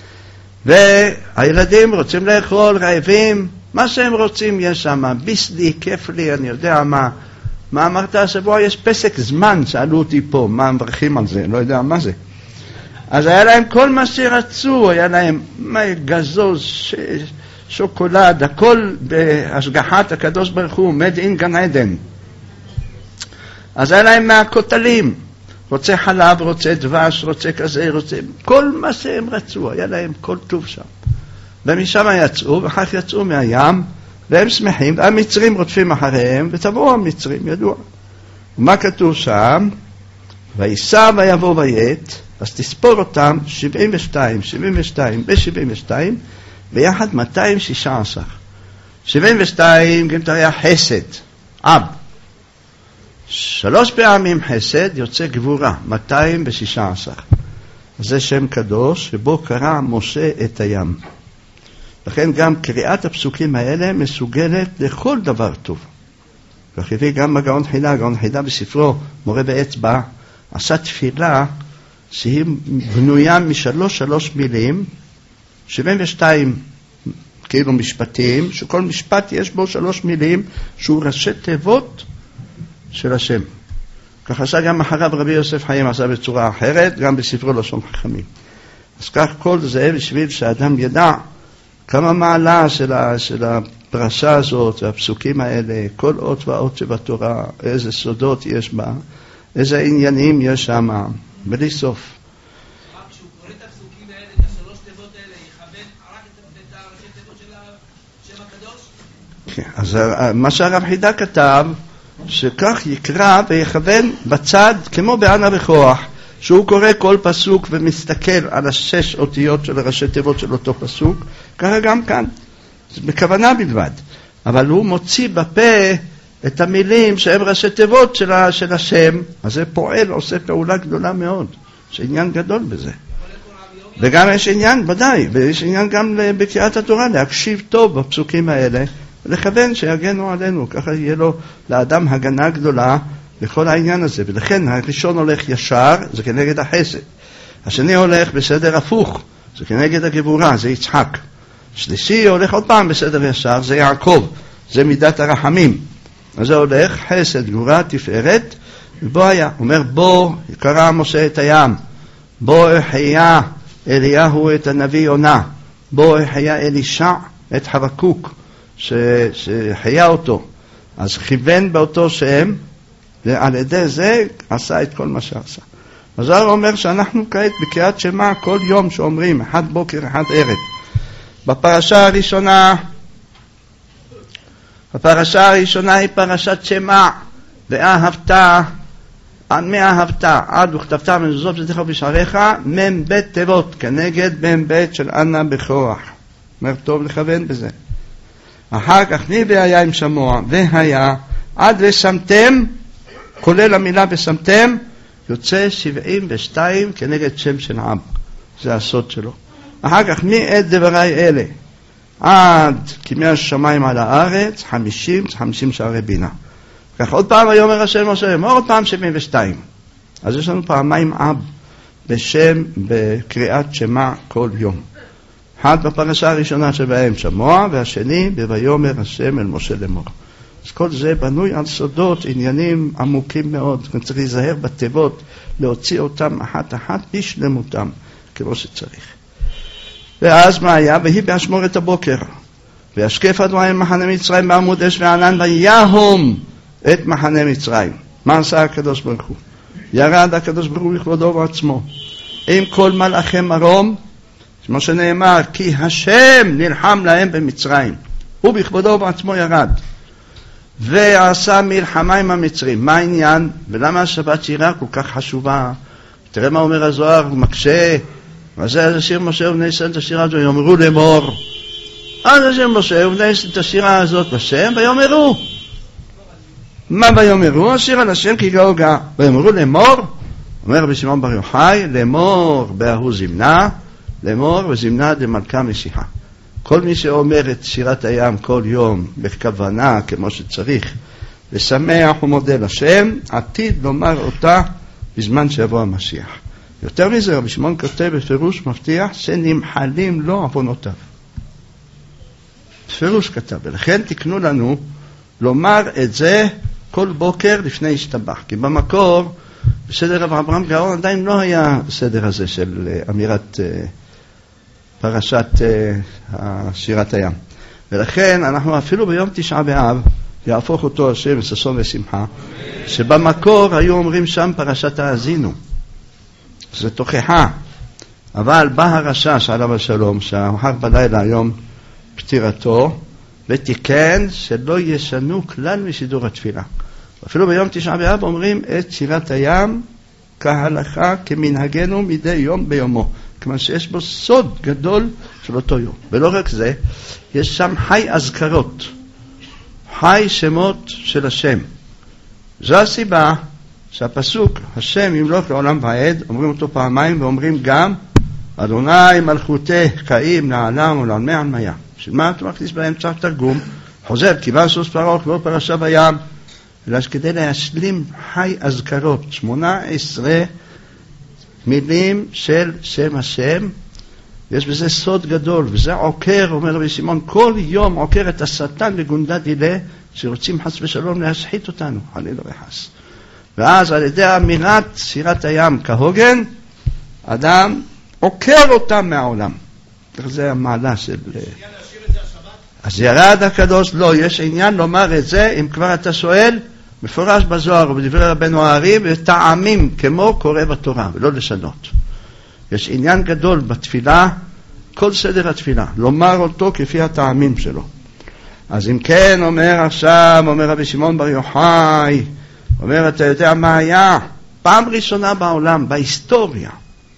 והילדים רוצים לאכול, רעבים, מה שהם רוצים יש שם, ביסלי, כיף לי, אני יודע מה אמרת השבוע, יש פסק זמן, שאלו אותי פה, מה מברכים על זה, לא יודע מה זה. אז היה להם כל מה שרצו, היה להם גזוז, שוקולד, הכל בהשגחת הקדוש ברוך הוא, מד אין גן עדן. אז היה להם מהכותלים, רוצה חלב, רוצה דבש, רוצה כזה, רוצה, כל מה שהם רצו, היה להם כל טוב שם. ומשם יצאו, ואחר כך יצאו מהים, והם שמחים, והמצרים רודפים אחריהם, וטבעו המצרים, ידוע. ומה כתוב שם? ויסע ויבוא ויית, אז תספור אותם 72 ו-72, ביחד 216. 72 גם היה חסד, אב. 3 פעמים חסד יוצא גבורה, 216. זה שם קדוש, שבו קרא משה את הים. לכן גם קריאת הפסוקים האלה מסוגלת לכל דבר טוב. כך הביא גם הגאון חידה בספרו מורה באצבע, עשה תפילה שהיא בנויה משלוש מילים, 72 כאילו משפטים, שכל משפט יש בו 3 מילים, שהוא ראשי תיבות של השם. כך עשה גם אחריו רבי יוסף חיים, עשה בצורה אחרת, גם בספרו לשון חכמים. אז כך כל זה בשביל שהאדם ידע כמה מעלה של הפרשה הזאת, הפסוקים האלה, כל אות ואות שבתורה, איזה סודות יש בה, איזה עניינים יש שם, בלי סוף. כשהוא קורא את הפסוקים האלה, את 3 תיבות האלה, יכוון רק את הראשי תיבות של שם הקדוש? כן, אז מה שהרב חידה כתב, שכך יקרא ויכוון בצד, כמו בענה בכוח, שהוא קורא כל פסוק ומסתכל על 6 אותיות של הראשי תיבות של אותו פסוק, ככה גם כאן, זה בכוונה בלבד. אבל הוא מוציא בפה את המילים שהם ראשי תיבות של השם, אז זה פועל, עושה פעולה גדולה מאוד. יש עניין גדול בזה. וגם יש עניין, ודאי, ויש עניין גם בקריאת התורה, להקשיב טוב בפסוקים האלה, ולכוון שיגנו עלינו, ככה יהיה לו לאדם הגנה גדולה בכל העניין הזה. ולכן הראשון הולך ישר, זה כנגד החסד. השני הולך בסדר הפוך, זה כנגד הגבורה, זה יצחק. שלישי הולך עוד פעם בסדר ישר, זה יעקב, זה מידת הרחמים. אז זה הולך חסד, גבורה, תפארת, ובו היה, אומר בו קרא משה את הים, בו החיה אליהו את הנביא יונה, בו החיה אלישע את חבקוק, שחיה אותו. אז כיוון באותו שם, ועל ידי זה עשה את כל מה שעשה. אז הוא אומר שאנחנו כעת בקריאת שמע כל יום שאומרים, 1 בוקר 1 ערב. בפרשה הראשונה היא פרשת שמע, ואהבת, מאהבת עד וכתבת מזוזות וזכר בשעריך, מ"ב תיבות, כנגד מ"ב של אנה בכוח. אומר טוב לכוון בזה. אחר כך ניבי היה עם שמוע, והיה עד ושמתם, כולל המילה ושמתם, יוצא 72 כנגד שם של עם. זה הסוד שלו. אחר כך, מעת דברי אלה, עד כימי השמיים על הארץ, 50 שערי בינה. כך עוד פעם ויאמר השם משה, עוד פעם 72. אז יש לנו פעמיים אב בשם, בקריאת שמע כל יום. אחד בפרשה הראשונה שבהם שמוע, והשני בויאמר השם אל משה לאמור. אז כל זה בנוי על סודות, עניינים עמוקים מאוד. צריך להיזהר בתיבות, להוציא אותם אחת בשלמותם, כמו שצריך. ואז מה היה? והיא באשמורת הבוקר. וישקף אדוני מחנה מצרים בעמוד אש וענן, ויהום את מחנה מצרים. מה עשה הקדוש ברוך הוא? ירד הקדוש ברוך הוא לכבודו ובעצמו עם כל מלאכי מרום, כמו שנאמר, כי השם נלחם להם במצרים. הוא בכבודו ובעצמו ירד ועשה מלחמה עם המצרים. מה העניין? ולמה השבת שירה כל כך חשובה? תראה מה אומר הזוהר, הוא מקשה. וזה השיר משה ובני ישראל את השירה הזו, יאמרו לאמור. אז השיר משה ובני ישראל את השירה הזאת בשם, ויאמרו. מה ויאמרו? השיר על השם כי גאו גאה. ויאמרו לאמור, אומר רבי שמעון בר יוחאי, לאמור בהוא זמנה, לאמור וזמנה דמלכה משיחה. כל מי שאומר את שירת הים כל יום בכוונה כמו שצריך, ושמח ומודה לשם, עתיד לומר אותה בזמן שיבוא המשיח. יותר מזה, רבי שמעון כותב בפירוש מבטיח שנמחלים לו עוונותיו. בפירוש כתב, ולכן תקנו לנו לומר את זה כל בוקר לפני השתבח. כי במקור, בסדר רב אברהם גאון עדיין לא היה סדר הזה של אמירת פרשת שירת הים. ולכן אנחנו אפילו ביום תשעה באב, יהפוך אותו השם ששון ושמחה, שבמקור היו אומרים שם פרשת האזינו. זה תוכחה. אבל בא הרשש עליו השלום, שהאחר בלילה היום פטירתו, ותיקן שלא ישנו כלל משידור התפילה. אפילו ביום תשעה באב אומרים את שירת הים כהלכה, כמנהגנו מדי יום ביומו. כמה שיש בו סוד גדול של אותו יום. ולא רק זה, יש שם חי אזכרות, חי שמות של השם. זו הסיבה שהפסוק, השם ימלוך לעולם ועד, אומרים אותו פעמיים ואומרים גם, אדוני מלכותי חיים לעולם ולעולמי עלמיה. של מה אתה מכניס באמצע תרגום? חוזר, כיוון סוס פרעה כמו פרשה בים, אלא כדי להשלים חי אזכרות, 18 מילים של שם השם, יש בזה סוד גדול, וזה עוקר, אומר רבי שמעון, כל יום עוקר את השטן וגונדה דילה, שרוצים חס ושלום להשחית אותנו, חלילה וחס. ואז על ידי אמירת שירת הים כהוגן, אדם עוקר אותם מהעולם. זה המעלה של... אז ירד הקדוש, לא, יש עניין לומר את זה, אם כבר אתה שואל, מפורש בזוהר ובדברי רבנו הארי, וטעמים כמו קורא בתורה, ולא לשנות. יש עניין גדול בתפילה, כל סדר התפילה, לומר אותו כפי הטעמים שלו. אז אם כן, אומר עכשיו, אומר רבי שמעון בר יוחאי, אומר, אתה יודע מה היה? פעם ראשונה בעולם, בהיסטוריה,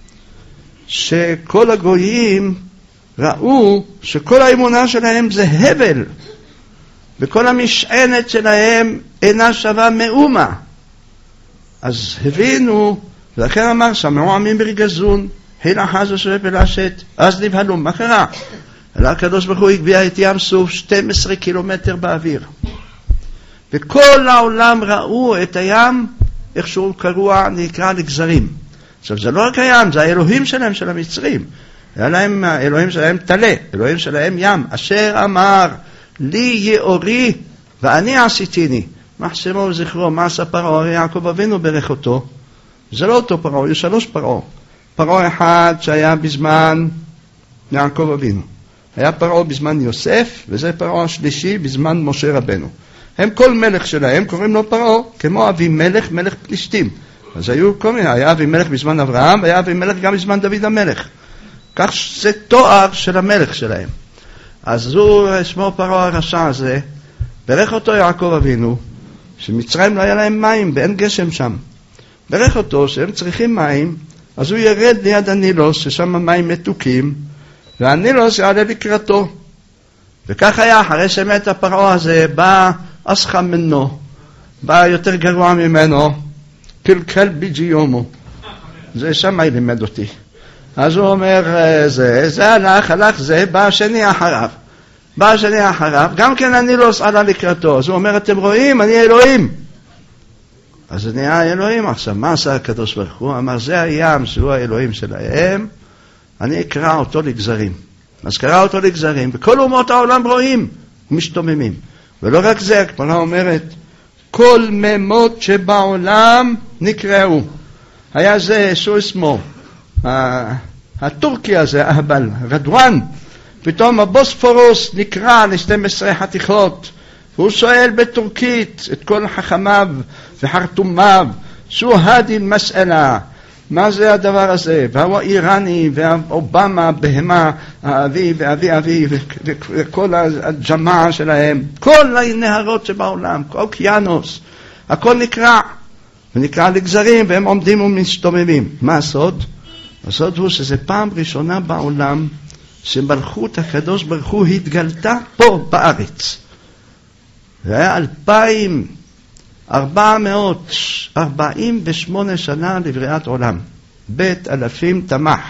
שכל הגויים ראו שכל האמונה שלהם זה הבל, וכל המשענת שלהם אינה שווה מאומה. אז הבינו, ולכן אמר, שמעו עמים ברגזון, הילה חזו שווה פלשת, אז נבהלו, מה קרה? אלא הקדוש ברוך הוא הגביע את ים סוף 12 קילומטר באוויר. וכל העולם ראו את הים, איכשהו קרוע, נקרא לגזרים. עכשיו, זה לא רק הים, זה האלוהים שלהם, של המצרים. היה להם, האלוהים שלהם תלה, אלוהים שלהם ים, אשר אמר, לי יאורי ואני עשיתיני. מחשמו וזכרו, מה עשה פרעה? הרי יעקב אבינו ברך אותו. זה לא אותו פרעה, יש 3 פרעה. פרעה אחד שהיה בזמן יעקב אבינו. היה פרעה בזמן יוסף, וזה פרעה השלישי בזמן משה רבנו. הם כל מלך שלהם קוראים לו פרעה, כמו אבימלך, מלך פלישתים. אז היו כל מיני, היה אבימלך בזמן אברהם, והיה אבימלך גם בזמן דוד המלך. כך זה תואר של המלך שלהם. אז הוא, שמו פרעה הרשע הזה, ברך אותו יעקב אבינו, שמצרים לא היה להם מים, ואין גשם שם. ברך אותו שהם צריכים מים, אז הוא ירד ליד הנילוס, ששם מים מתוקים, והנילוס יעלה לקראתו. וכך היה, אחרי שמת הפרעה הזה, בא אסחא מנו, בא יותר גרוע ממנו, קלקל ביג'יומו. זה שם לימד אותי. אז הוא אומר, זה הלך, זה בא השני אחריו, גם כן אני לא עלה לקראתו. אז הוא אומר, אתם רואים, אני אלוהים. אז זה נהיה אלוהים עכשיו. מה עשה הקדוש ברוך הוא? אמר, זה הים שהוא האלוהים שלהם, אני אקרא אותו לגזרים. אז קרא אותו לגזרים, וכל אומות העולם רואים ומשתוממים. ולא רק זה, הכפרה אומרת, כל ממות שבעולם נקראו. היה זה, שו אסמו, הטורקי הזה, אהבל, רדואן, פתאום הבוספורוס נקרא ל12 חתיכות, והוא שואל בטורקית את כל חכמיו וחרטומיו, שו הדי מסאלה, מה זה הדבר הזה? והוא האיראני והאובמה, בהמה, האבי ואבי וכל הג'מעה שלהם, כל הנהרות שבעולם, אוקיינוס, הכל נקרא, ונקרא לגזרים, והם עומדים ומשתוממים. מה הסוד? הסוד הוא שזה פעם ראשונה בעולם שמלכות הקדוש ברוך הוא התגלתה פה בארץ. זה היה 2448 שנה לבריאת עולם. בית אלפים תמח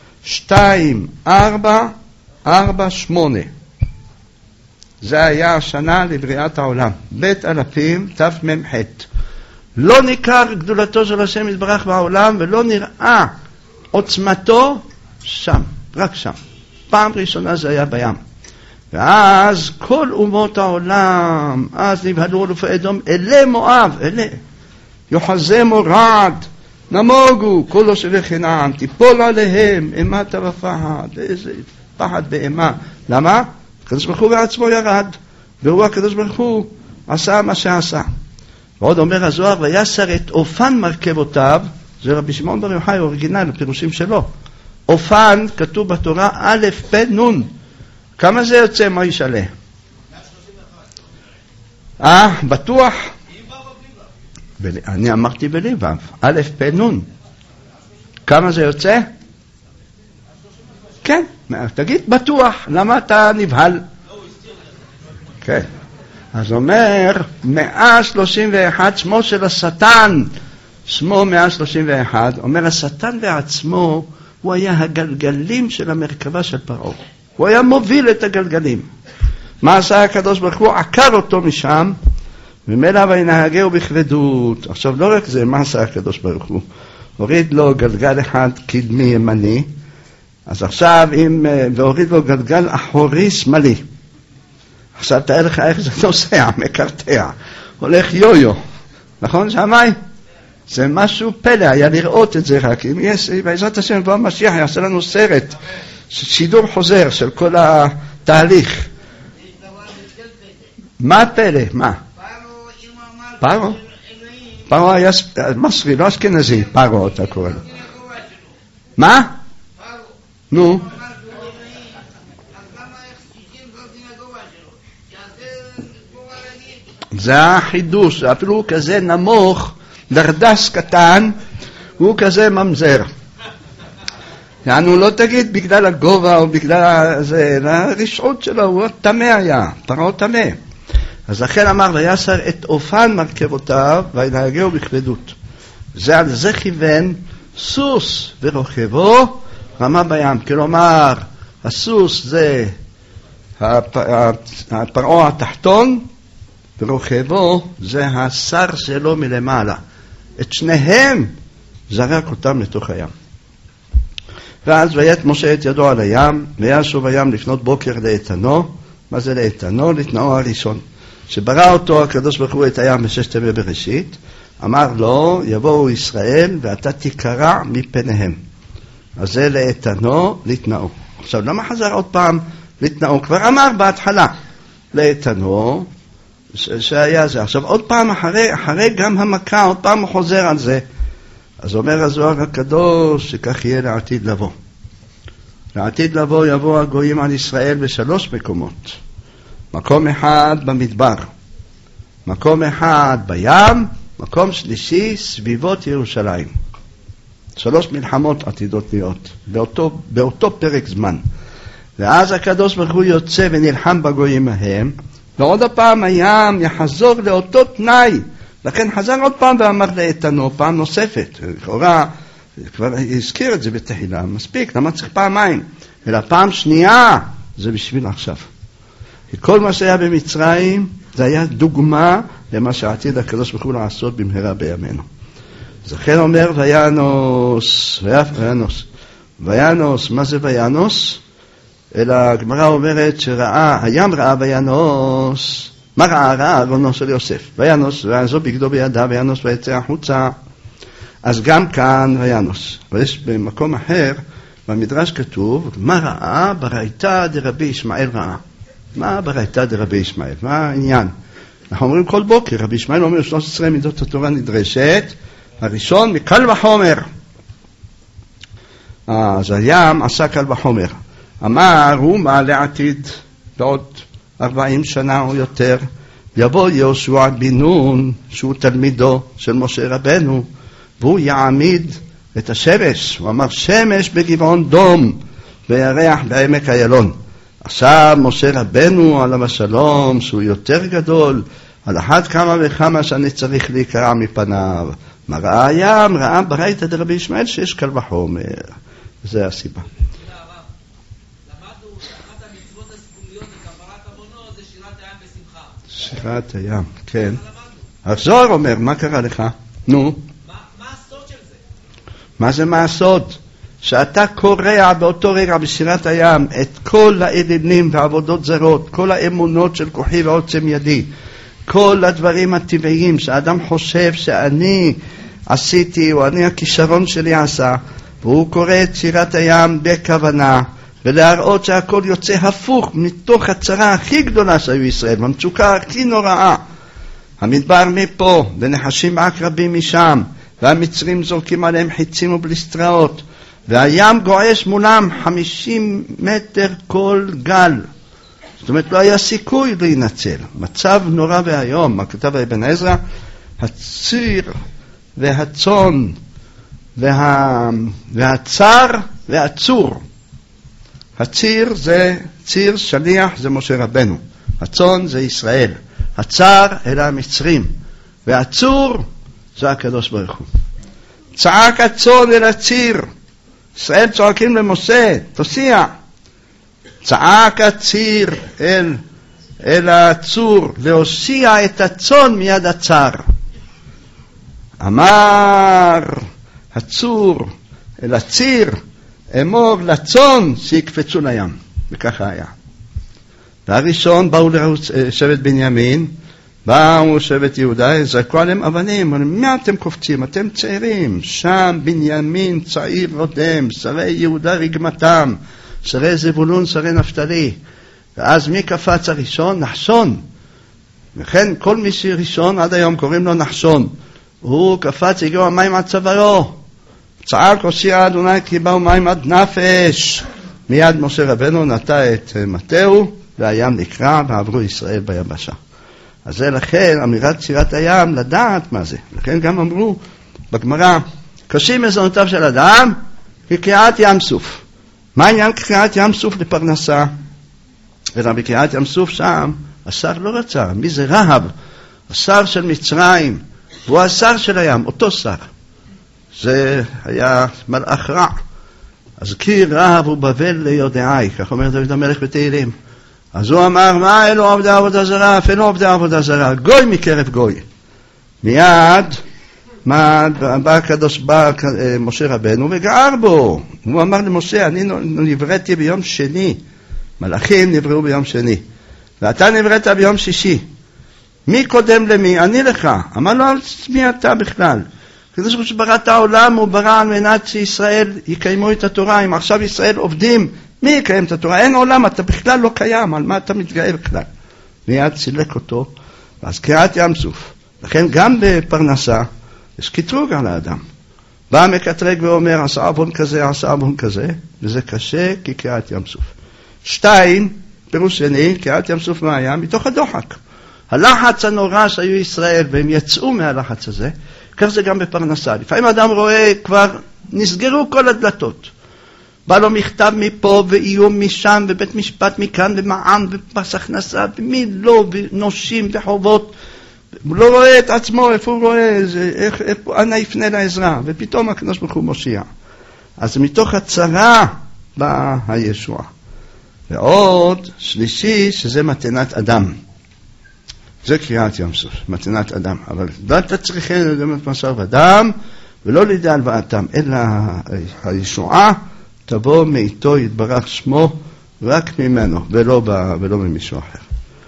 2448. זה היה השנה לבריאת העולם. בית אלפים תמ"ח. לא ניכר גדולתו של השם יתברך בעולם, ולא נראה עוצמתו שם, רק שם. פעם ראשונה זה היה בים. ואז כל אומות העולם, אז נבהלו אלופי אדום, אלה מואב, אלה. יוחזמו רעד, נמוגו, כולו שווה חנען, תיפול עליהם, אימת ופחד, איזה פחד ואימה. למה? הקדוש ברוך הוא בעצמו ירד, והוא הקדוש ברוך הוא עשה מה שעשה. ועוד אומר הזוהר, ויסר את אופן מרכבותיו, זה רבי שמעון בר יוחאי, אוריגינל, הפירושים שלו. אופן, כתוב בתורה, א' פ' נ'. כמה זה יוצא, מה ישאלה? בטוח? אני אמרתי בליבב, א' פ' נ'. כמה זה יוצא? כן, תגיד בטוח, למה אתה נבהל? כן. אז אומר, 131, שמו של השטן, שמו 131, אומר השטן בעצמו, הוא היה הגלגלים של המרכבה של פרעה. הוא היה מוביל את הגלגלים. מה עשה הקדוש ברוך הוא? עקר אותו משם, ומלא וינהגהו בכבדות. עכשיו לא רק זה, מה עשה הקדוש ברוך הוא? הוריד לו גלגל אחד קדמי ימני, אז עכשיו והוריד לו גלגל אחורי שמאלי. עכשיו תאר לך איך זה נוסע, מקרטע, הולך יו-יו, נכון שמאי? זה משהו פלא, היה לראות את זה רק, אם יש, בעזרת השם בוא המשיח יעשה לנו סרט, שידור חוזר של כל התהליך. מה פלא? מה? פרו? פרו היה מסרי, לא אשכנזי, פרו אתה קורא לו. מה? נו? זה החידוש, אפילו הוא כזה נמוך, דרדס קטן, הוא כזה ממזר. יענו לא תגיד בגלל הגובה או בגלל זה, הרשעות שלו, הוא תמה היה, פרעה תמה. אז לכן אמר, ויסר את אופן מרכבותיו, וינהגהו בכבדות. זה על זה כיוון, סוס ורוכבו, רמה בים. כלומר, הסוס זה הפרעה התחתון, ורוכבו זה השר שלו מלמעלה. את שניהם זרק אותם לתוך הים. ואז ויית משה את ידו על הים, וישוב הים לפנות בוקר לאיתנו. מה זה לאיתנו? לתנאו הראשון. שברא אותו הקדוש ברוך הוא את הים בששת ימי בראשית, אמר לו, יבואו ישראל ואתה תקרע מפניהם. אז זה לאיתנו, לתנאו. עכשיו, למה חזר עוד פעם לתנאו? כבר אמר בהתחלה, לאיתנו, שהיה זה. עכשיו עוד פעם אחרי גם המכה, עוד פעם הוא חוזר על זה. אז אומר הזוהר הקדוש שכך יהיה לעתיד לבוא. לעתיד לבוא יבוא הגויים על ישראל בשלוש מקומות. מקום אחד במדבר, מקום אחד בים, מקום שלישי סביבות ירושלים. 3 מלחמות עתידות להיות באותו פרק זמן. ואז הקדוש ברוך הוא יוצא ונלחם בגויים ההם, ועוד הפעם הים יחזור לאותו תנאי. לכן חזר עוד פעם ואמר לאיתנו פעם נוספת. לכאורה כבר הזכיר את זה בתחילה, מספיק, למה צריך פעמיים? אלא פעם שנייה, זה בשביל עכשיו. כל מה שהיה במצרים, זה היה דוגמה למה שעתיד הקדוש ברוך הוא לעשות במהרה בימינו. אז לכן אומר וינוס, וינוס, מה זה וינוס? אלא הגמרא אומרת שראה, הים ראה וינוס, מה ראה ארונו של יוסף? וינוס, ויעזוב בגדו בידה, וינוס ויצא החוצה. אז גם כאן וינוס. אבל יש במקום אחר, במדרש כתוב, מה ראה? ברייתא דרבי ישמעאל ראה. מה ברייתא דרבי ישמעאל? מה העניין? אנחנו אומרים כל בוקר, רבי ישמעאל אומר 13 מידות התורה נדרשת, הראשון מקל וחומר. אז הים עשה קל וחומר. אמר, הוא מעלה עתיד בעוד 40 שנה או יותר, יבוא יהושע בן נון, שהוא תלמידו של משה רבנו, והוא יעמיד את השמש. הוא אמר, שמש בגבעון דום, וירח בעמק איילון. עכשיו משה רבנו עליו השלום, שהוא יותר גדול, על אחת כמה וכמה שאני צריך להיקרע מפניו. מה ראה הים? ראה ברייתא דרבי ישמעאל שיש קל וחומר. זה הסיבה. למדנו שאחת המצוות הסגוליות לכפרת עוונות זה שירת הים בשמחה. שירת הים, כן. הזוהר אומר, מה קרה לך? נו. מה הסוד של זה? מה זה מה הסוד? שאתה קורע באותו רגע בשירת הים את כל האלילים ועבודות זרות, כל האמונות של כוחי ועוצם ידי, כל הדברים הטבעיים שהאדם חושב שאני עשיתי או אני הכישרון שלי עשה, והוא קורא את שירת הים בכוונה, ולהראות שהכל יוצא הפוך מתוך הצרה הכי גדולה שהיו ישראל, במצוקה הכי נוראה. המדבר מפה, ונחשים עקרבים משם, והמצרים זורקים עליהם חיצים ובליסטראות, והים גועש מולם 50 מטר כל גל. זאת אומרת, לא היה סיכוי להינצל. מצב נורא והיום, מה כתב אבן עזרא? הציר והצאן והצר והצור. הציר זה ציר שליח, זה משה רבנו. הצאן זה ישראל. הצר אלה המצרים. והצור זה הקדוש ברוך הוא. צעק הצאן אל הציר. ישראל צועקים למשה, תוסיע. צעק הציר אל הצור, והושיע את הצאן מיד הצר. אמר הצור אל הציר, אמור לצאן שיקפצו לים. וככה היה. והראשון באו לשבט בנימין, באו שבט יהודה, זרקו עליהם אבנים, אמרו, מה אתם קופצים? אתם צעירים, שם בנימין צעיר רודם, שרי יהודה רגמתם, שרי זבולון, שרי נפתלי. ואז מי קפץ הראשון? נחשון. וכן כל מי שראשון עד היום קוראים לו נחשון. הוא קפץ, הגיעו המים עד צווארו. צעק הושיע אדוני כי באו מים עד נפש. מיד משה רבנו נטע את מטהו, והים נקרע ועברו ישראל ביבשה. אז זה לכן אמירת שירת הים לדעת מה זה. לכן גם אמרו בגמרא, קשים מזונותיו של אדם כקריעת ים סוף. מה העניין קריעת ים סוף לפרנסה? אלא בקריעת ים סוף שם השר לא רצה. מי זה רהב? השר של מצרים. הוא השר של הים, אותו שר. זה היה מלאך רע. אז כי רהב הוא בבל ליודעי, כך אומר דוד המלך בתהילים. אז הוא אמר, מה אלו עובדי עבודה זרה? אף אלו עובדי עבודה זרה, גוי מקרב גוי. מיד בא הקדוש, משה רבנו וגער בו. הוא אמר למשה, אני נבראתי ביום שני, מלאכים נבראו ביום שני, ואתה נבראת ביום שישי. מי קודם למי? אני לך. אמר לו, מי אתה בכלל? הקדוש ברוך הוא ברא את העולם, הוא ברא על מנת שישראל יקיימו את התורה. אם עכשיו ישראל עובדים, מי יקיים את התורה? אין עולם, אתה בכלל לא קיים, על מה אתה מתגאה בכלל? מיד סילק אותו, ואז קריעת ים סוף. לכן גם בפרנסה, יש קטרוג על האדם. בא מקטרג ואומר, עשה עוון כזה, עשה עוון כזה, וזה קשה כי קריעת ים סוף. 2, פירוש שני, קריעת ים סוף מה היה? מתוך הדוחק. הלחץ הנורא שהיו ישראל, והם יצאו מהלחץ הזה, כך זה גם בפרנסה. לפעמים אדם רואה, כבר נסגרו כל הדלתות. בא לו מכתב מפה ואיום משם ובית משפט מכאן ומע"מ ומס הכנסה ומי לא ונושים וחובות. הוא לא רואה את עצמו, איפה הוא רואה, אנא יפנה לעזרה, ופתאום הקדוש ברוך הוא מושיע. אז מתוך הצרה באה הישועה. ועוד שלישי, שזה מתנת אדם. זה קריאת ים סוף, מתנת אדם. אבל לא אתה צריכים לדמת מסר ודם, ולא לידי הלוואתם, אלא הישועה תבוא מאיתו יתברך שמו, רק ממנו, ולא ממישהו אחר.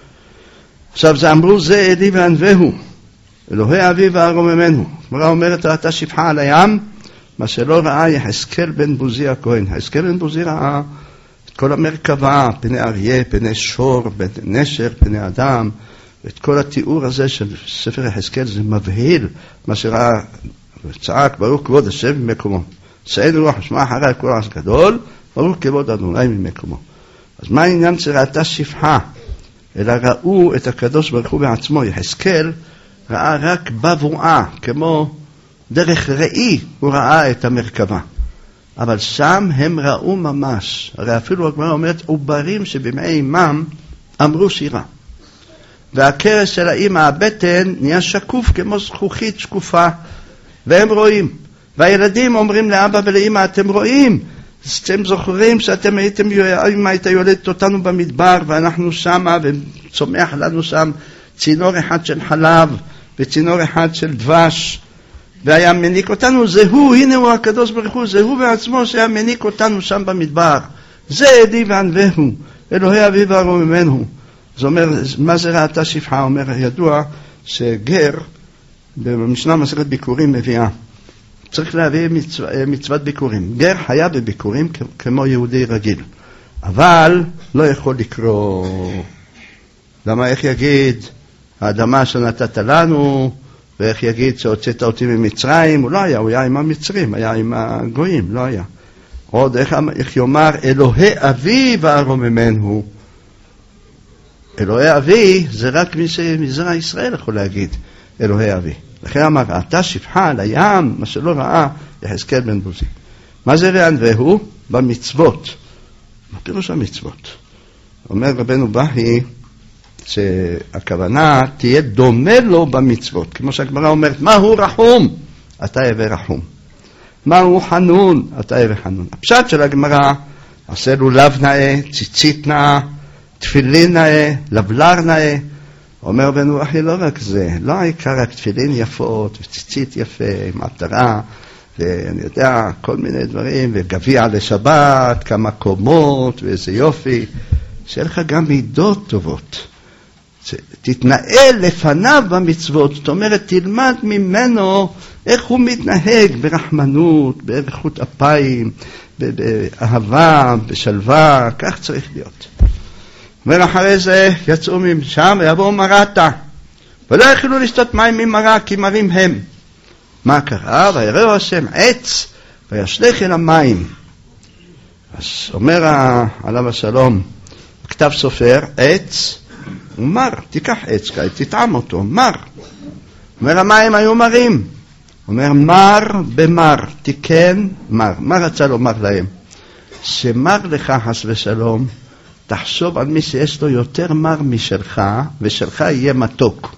עכשיו זה אמרו זה אלי וענווהו, אלוהי אבי וארוממנו. הגמרא אומרת ראתה שפחה על הים, מה שלא ראה יחזקאל בן בוזי הכהן. יחזקאל בן בוזי ראה את כל המרכבה, פני אריה, פני שור, פני נשר, פני אדם, ואת כל התיאור הזה של ספר יחזקאל זה מבהיל, מה שראה צעק ברוך כבוד השם ממקומו. שאין רוח ושמע אחרי הקורס גדול, ברוך כבוד אדוני ממקומו. אז מה העניין שראתה שפחה? אלא ראו את הקדוש ברוך הוא בעצמו. יחזקאל ראה רק בבואה, כמו דרך ראי הוא ראה את המרכבה. אבל שם הם ראו ממש. הרי אפילו הגמרא אומרת, עוברים שבמעי אימם אמרו שירה. והקרס של האמא, הבטן, נהיה שקוף כמו זכוכית שקופה, והם רואים. והילדים אומרים לאבא ולאמא, אתם רואים? אתם זוכרים שאתם אמא הייתה יולדת אותנו במדבר, ואנחנו שמה, וצומח לנו שם צינור אחד של חלב, וצינור אחד של דבש, והיה מניק אותנו, זה הוא, הנה הוא הקדוש ברוך הוא, זה הוא בעצמו שהיה מניק אותנו שם במדבר. זה אלי וענווהו, אלוהי אבי וארוממנו. זאת אומרת, מה זה ראתה שפחה? אומר, ידוע שגר, במשנה מסכת ביקורים מביאה, צריך להביא מצוות ביקורים. גר חיה בביקורים כמו יהודי רגיל, אבל לא יכול לקרוא. למה? איך יגיד האדמה שנתת לנו, ואיך יגיד שהוצאת אותי ממצרים? הוא לא היה, הוא היה עם המצרים, היה עם הגויים, לא היה. עוד איך יאמר אלוהי אבי וארוממנו. אלוהי אבי זה רק מי שמזרע ישראל יכול להגיד אלוהי אבי. לכן אמר, ראתה שפחה על הים, מה שלא ראה יחזקאל בן בוזי. מה זה וענווהו? במצוות. מה פירוש המצוות? אומר רבנו בהי שהכוונה תהיה דומה לו במצוות. כמו שהגמרא אומרת, מהו רחום? אתה יהיה רחום. מהו חנון? אתה יהיה חנון. הפשט של הגמרא, עשה לולב נאה, ציצית נאה, תפילין נאה, לבלר נאה. אומר בנו אחי, לא רק זה, לא העיקר רק תפילין יפות וציצית יפה עם עטרה ואני יודע כל מיני דברים, וגביע לשבת, כמה קומות ואיזה יופי, שיהיה לך גם מידות טובות, תתנהל לפניו במצוות. זאת אומרת, תלמד ממנו איך הוא מתנהג ברחמנות, באריכות אפיים, באהבה, בשלווה. כך צריך להיות. ואחרי זה יצאו משם ויבואו מרתה, ולא יכלו לשתות מים ממרה, כי מרים הם. מה קרה? ויראו השם עץ וישלך אל המים. אז אומר עליו השלום כתב סופר, עץ הוא מר, תיקח עץ כאי, תטעם אותו, מר. אומר, המים היו מרים. אומר, מר במר, תיקן מר. מה רצה לומר להם? שמר לך חס ושלום, תחשוב על מי שיש לו יותר מר משלך, ושלך יהיה מתוק.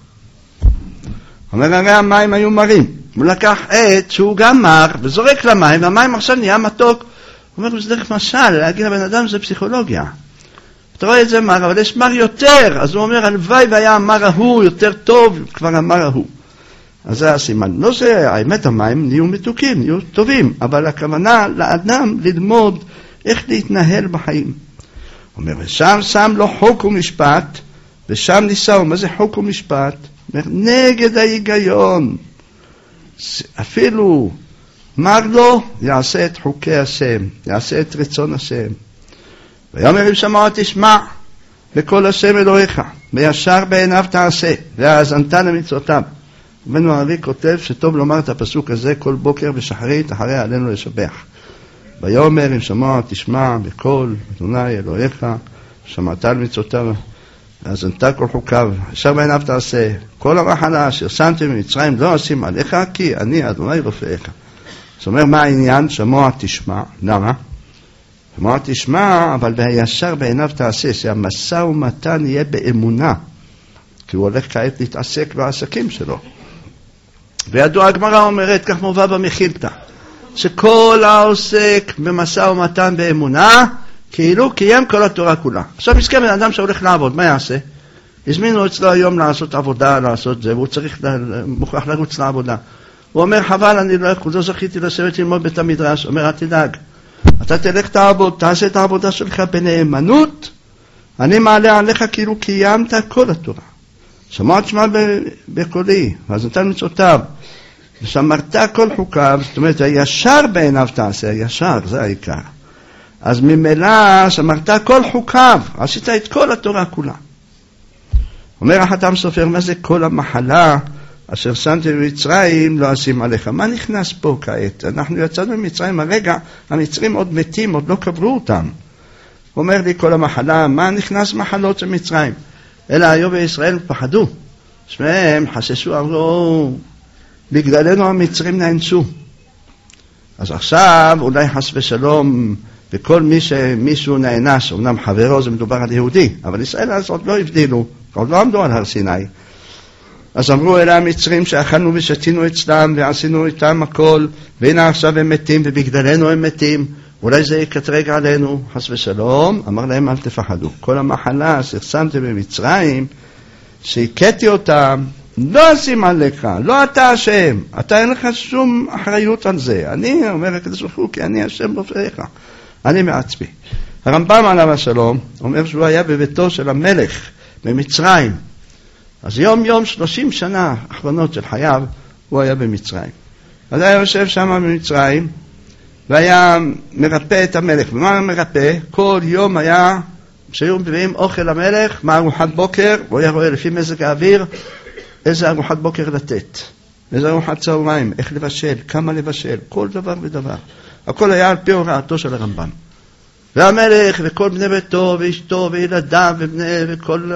אומר, הרי המים היו מרים. הוא לקח עץ שהוא גם מר, וזורק למים, והמים עכשיו נהיה מתוק. הוא אומר, זה דרך משל, להגיד לבן אדם זה פסיכולוגיה. אתה רואה את זה מר, אבל יש מר יותר. אז הוא אומר, הלוואי והיה המר ההוא יותר טוב, כבר המר ההוא. אז זה הסימן. לא זה, האמת המים נהיו מתוקים, נהיו טובים, אבל הכוונה לאדם ללמוד איך להתנהל בחיים. הוא אומר, ושם שם לו חוק ומשפט, ושם ניסהו. מה זה חוק ומשפט? אומר, נגד ההיגיון. אפילו מר לו, יעשה את חוקי השם, יעשה את רצון השם. ויאמר אם שמוע תשמע בקול השם אלוהיך, וישר בעיניו תעשה, והאזנת למצוותיו. רבנו הארי כותב שטוב לומר את הפסוק הזה כל בוקר ושחרית, אחרי עלינו לשבח. ויאמר אם שמוע תשמע בקול אדוני אלוהיך, שמעת למצוותיו, והאזנת כל חוקיו, ישר בעיניו תעשה. כל המחלה אשר שמתם במצרים לא אשים עליך, כי אני אדוני רופאיך. זאת אומרת, מה העניין? שמוע תשמע. למה? שמוע תשמע, אבל בישר בעיניו תעשה, שהמשא ומתן יהיה באמונה. כי הוא הולך כעת להתעסק בעסקים שלו. וידוע הגמרא אומרת, כך מובא במחילתא, שכל העוסק במשא ומתן באמונה, כאילו קיים כל התורה כולה. עכשיו מסכם בן אדם שהולך לעבוד, מה יעשה? הזמינו אצלו היום לעשות עבודה, לעשות זה, והוא מוכרח לרוץ לעבודה. הוא אומר, חבל, אני לא זכיתי לשבת ללמוד בית המדרש. אומר, אל תדאג, אתה תלך תעבוד, תעשה את העבודה שלך בנאמנות, אני מעלה עליך כאילו קיימת כל התורה. שמוע תשמע בקולי, ואז נתן מצוותיו, ושמרת כל חוקיו, זאת אומרת, הישר בעיניו תעשה, הישר, זה העיקר. אז ממילא שמרת כל חוקיו, עשית את כל התורה כולה. אומר החתם סופר, מה זה כל המחלה אשר שמתי במצרים לא אשים עליך? מה נכנס פה כעת? אנחנו יצאנו ממצרים הרגע, המצרים עוד מתים, עוד לא קברו אותם. הוא אומר לי כל המחלה, מה נכנס מחלות של מצרים? אלא היום בישראל פחדו, שמהם חששו, אמרו, בגללנו המצרים נאנסו. אז עכשיו אולי חס ושלום, וכל מישהו נאנס, אמנם חברו זה מדובר על יהודי, אבל ישראל אז עוד לא הבדילו, עוד לא עמדו על הר סיני. אז אמרו אלה המצרים שאכלנו ושתינו אצלם ועשינו איתם הכל, והנה עכשיו הם מתים ובגללנו הם מתים, אולי זה יקטרג עלינו, חס ושלום. אמר להם אל תפחדו, כל המחלה ששמתם במצרים, שהכיתי אותם, לא אשים עליך, לא אתה אשם, אתה אין לך שום אחריות על זה. אני אומר הקדוש ברוך הוא, כי אני אשם רופאיך, אני מעצמי. הרמב"ם עליו השלום אומר שהוא היה בביתו של המלך במצרים, אז יום 30 שנה האחרונות של חייו הוא היה במצרים. אז היה יושב שם במצרים והיה מרפא את המלך. ומה מרפא? כל יום היה, כשהיו מביאים אוכל למלך, מה ארוחת בוקר, הוא היה רואה לפי מזג האוויר איזה ארוחת בוקר לתת, איזה ארוחת צהריים, איך לבשל, כמה לבשל, כל דבר ודבר. הכל היה על פי הוראתו של הרמב"ם. והמלך וכל בני ביתו ואשתו וילדיו וכל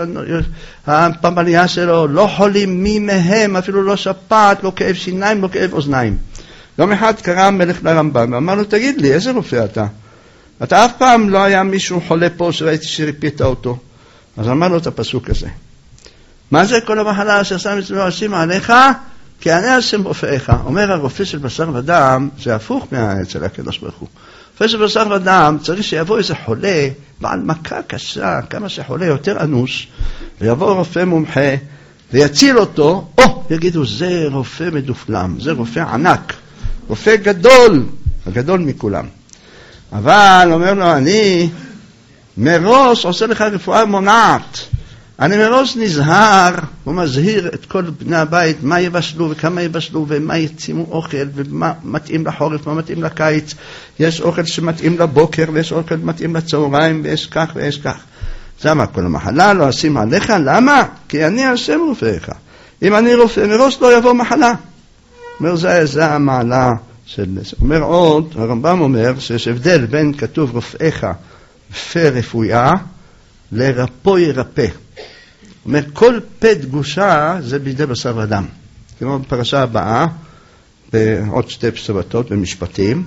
הפמליה שלו לא חולים מי מהם, אפילו לא שפעת, לא כאב שיניים, לא כאב אוזניים. יום אחד קרא המלך לרמב"ם ואמר לו, תגיד לי, איזה רופא אתה? אתה אף פעם לא היה מישהו חולה פה שראיתי שריפית אותו. אז אמר לו את הפסוק הזה. מה זה כל המחלה שעשה מצווה עושים עליך? כי אני השם רופאיך. אומר הרופא של בשר ודם, זה הפוך מהאצל הקדוש ברוך הוא. רופא של בשר ודם צריך שיבוא איזה חולה, בעל מכה קשה, כמה שחולה יותר אנוש, ויבוא רופא מומחה, ויציל אותו, יגידו, זה רופא מדופלם, זה רופא ענק, רופא גדול, הגדול מכולם. אבל אומר לו, אני מראש עושה לך רפואה מונעת, אני מראש נזהר ומזהיר את כל בני הבית מה יבשלו וכמה יבשלו ומה יצימו אוכל ומה מתאים לחורף, מה מתאים לקיץ. יש אוכל שמתאים לבוקר ויש אוכל מתאים לצהריים ויש כך ויש כך. זה מה כל המחלה לא אשים עליך. למה? כי אני השם רופאיך. אם אני רופא מראש לא יבוא מחלה. אומר זה המעלה של... אומר עוד, הרמב"ם אומר שיש הבדל בין כתוב רופאיך פה רפויה לרפוא ירפא. אומר, כל פה דגושה זה בידי בשר ודם. כמו בפרשה הבאה, בעוד שתי שבתות במשפטים,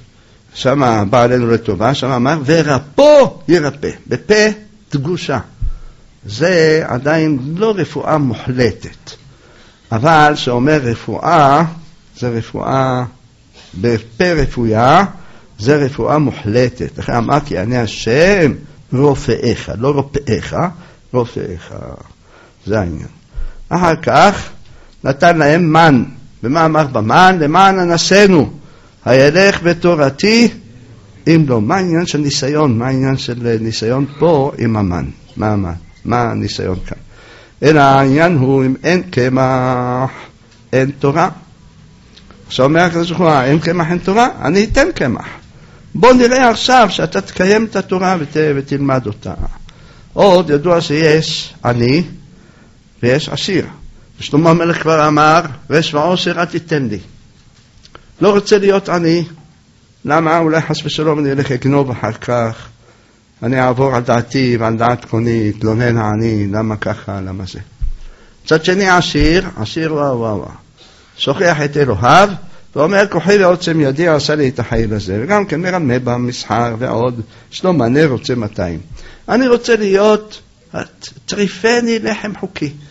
שם בא עלינו לטובה, שם אמר, ורפוא ירפא, בפה דגושה. זה עדיין לא רפואה מוחלטת. אבל שאומר רפואה, זה רפואה, בפה רפויה, זה רפואה מוחלטת. לכן אמר, כי אני השם רופאיך, לא רופאיך, רופאיך. זה העניין. אחר כך נתן להם מן. ומה אמר במן? למען אנסינו הילך בתורתי אם לא. מה העניין של ניסיון? מה העניין של ניסיון פה עם המן? מה הניסיון כאן? אלא העניין הוא אם אין קמח אין תורה. עכשיו אומר הקדוש ברוך הוא, אין קמח אין תורה, אני אתן קמח. בוא נראה עכשיו שאתה תקיים את התורה ותלמד אותה. עוד ידוע שיש עני ויש עשיר. שלמה המלך כבר אמר, רש ועושר אל תיתן לי. לא רוצה להיות עני. למה? אולי חס ושלום אני אלך אגנוב אחר כך. אני אעבור על דעתי ועל דעת קוני, תלונן העני, למה ככה, למה זה. צד שני עשיר וואו. שוכח את אלוהיו, ואומר, כוחי ועוצם ידי עשה לי את החיל הזה. וגם כן מרמה במסחר ועוד, יש לו מנה רוצה 200. אני רוצה להיות, טריפני לחם חוקי.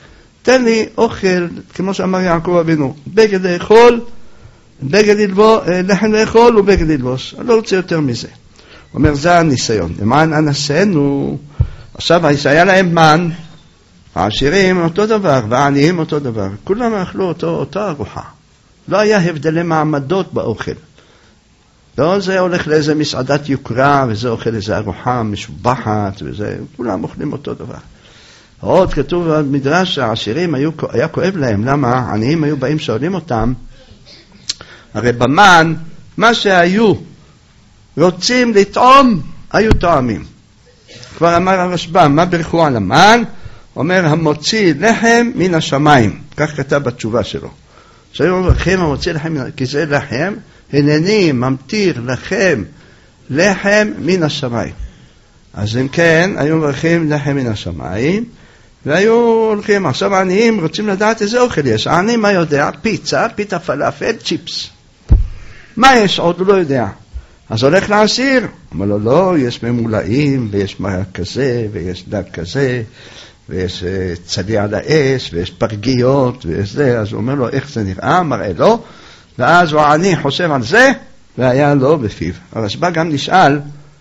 תן לי אוכל, כמו שאמר יעקב אבינו, בגד לאכול, בגד ללבוש, לחם לאכול ובגד ללבוש. אני לא רוצה יותר מזה. הוא אומר, זה הניסיון. למען אנסינו, עכשיו היה להם מן, העשירים אותו דבר, והעניים אותו דבר. כולם אכלו אותו ארוחה. לא היה הבדלי מעמדות באוכל. לא, זה הולך לאיזה מסעדת יוקרה, וזה אוכל איזה ארוחה משובחת, וזה, כולם אוכלים אותו דבר. עוד כתוב במדרש שהעשירים היה כואב להם, למה? העניים היו באים שואלים אותם, הרי במן, מה שהיו רוצים לטעום, היו טועמים. כבר אמר הרשב"ם, מה ברכו על המן? אומר, המוציא לחם מן השמיים. כך כתב בתשובה שלו. שהיו מברכים, המוציא לחם, כי זה לחם, הנני ממתיר לכם לחם מן השמיים. אז אם כן, היו מברכים לחם מן השמיים, והיו הולכים, עכשיו העניים רוצים לדעת איזה אוכל יש. העניים מה יודע? פיצה, פיתה פלאפל, צ'יפס. מה יש עוד? הוא לא יודע. אז הולך לעשיר. אומר לו, לא, יש ממולאים, ויש מרק כזה, ויש דג כזה, ויש צלי על האש, ויש פרגיות, ויש זה. אז הוא אומר לו, איך זה נראה? מראה לו. ואז הוא העני חושב על זה, והיה לו בפיו. הרשב"א גם נשאל,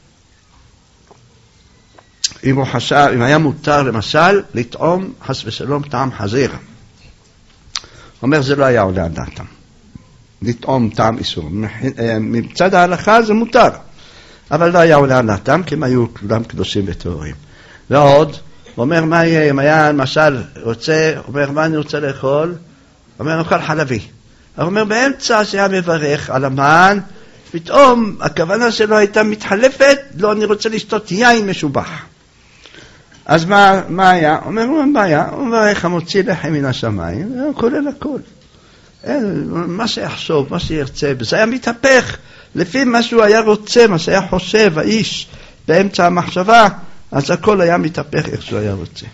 אם הוא חשב, אם היה מותר למשל, לטעום חס ושלום טעם חזיר. הוא אומר, זה לא היה עולה על דעתם. לטעום טעם איסור. מצד ההלכה זה מותר. אבל לא היה עולה על דעתם, כי הם היו כולם קדושים וטהורים. ועוד, הוא אומר, מה יהיה, אם היה למשל רוצה, הוא אומר, מה אני רוצה לאכול? הוא אומר, נאכל חלבי. הוא אומר, באמצע שהיה מברך על המן, פתאום הכוונה שלו הייתה מתחלפת, לא, אני רוצה לשתות יין משובח. אז מה היה? הוא אומר, אין בעיה, הוא אומר, איך המוציא לחם מן השמיים, כולל הכל. מה שיחשוב, מה שירצה, זה היה מתהפך, לפי מה שהוא היה רוצה, מה שהיה חושב, האיש, באמצע המחשבה, אז הכל היה מתהפך איך שהוא היה רוצה.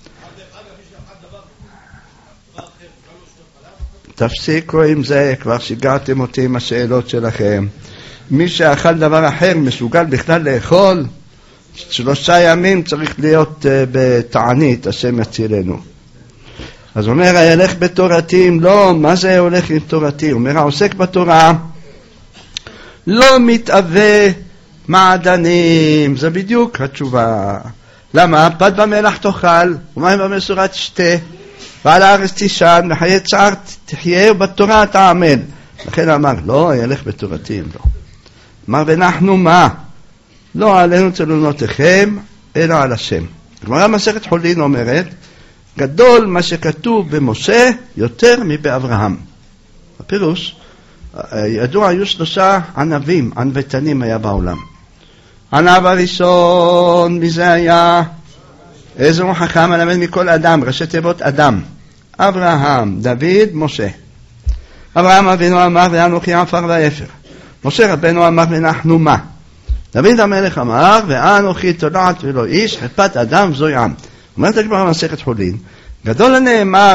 תפסיקו עם זה, כבר שיגעתם אותי עם השאלות שלכם. מי שאכל דבר אחר מסוגל בכלל לאכול, 3 ימים צריך להיות בתענית, השם יצילנו. אז הוא אומר, הילך בתורתי, אם לא, מה זה הולך עם תורתי? הוא אומר, העוסק בתורה לא מתאווה מעדנים, זה בדיוק התשובה. למה? פת במלח תאכל, ומים במשורה תשתה, ועל הארץ תישן, וחיי צער תחיה, ובתורה תעמל. לכן אמר, לא, הילך בתורתי, אם לא. אמר, ואנחנו מה? לא עלינו צלונותיכם, אלא על השם. גמרא מסכת חולין אומרת, גדול מה שכתוב במשה יותר מבאברהם. הפירוש, ידוע, היו 3 ענבים, ענוותנים היה בעולם. ענב הראשון, מי זה היה? איזה הוא חכם, מלמד מכל אדם, ראשי תיבות אדם. אברהם, דוד, משה. אברהם אבינו אמר, ואנוכי עפר ואפר. משה רבנו אמר, ואנחנו מה? דוד המלך אמר, ואנוכי תולעת ולא איש, חרפת אדם זוי עם. אומרת הגמרא במסכת חולין, גדול הנאמר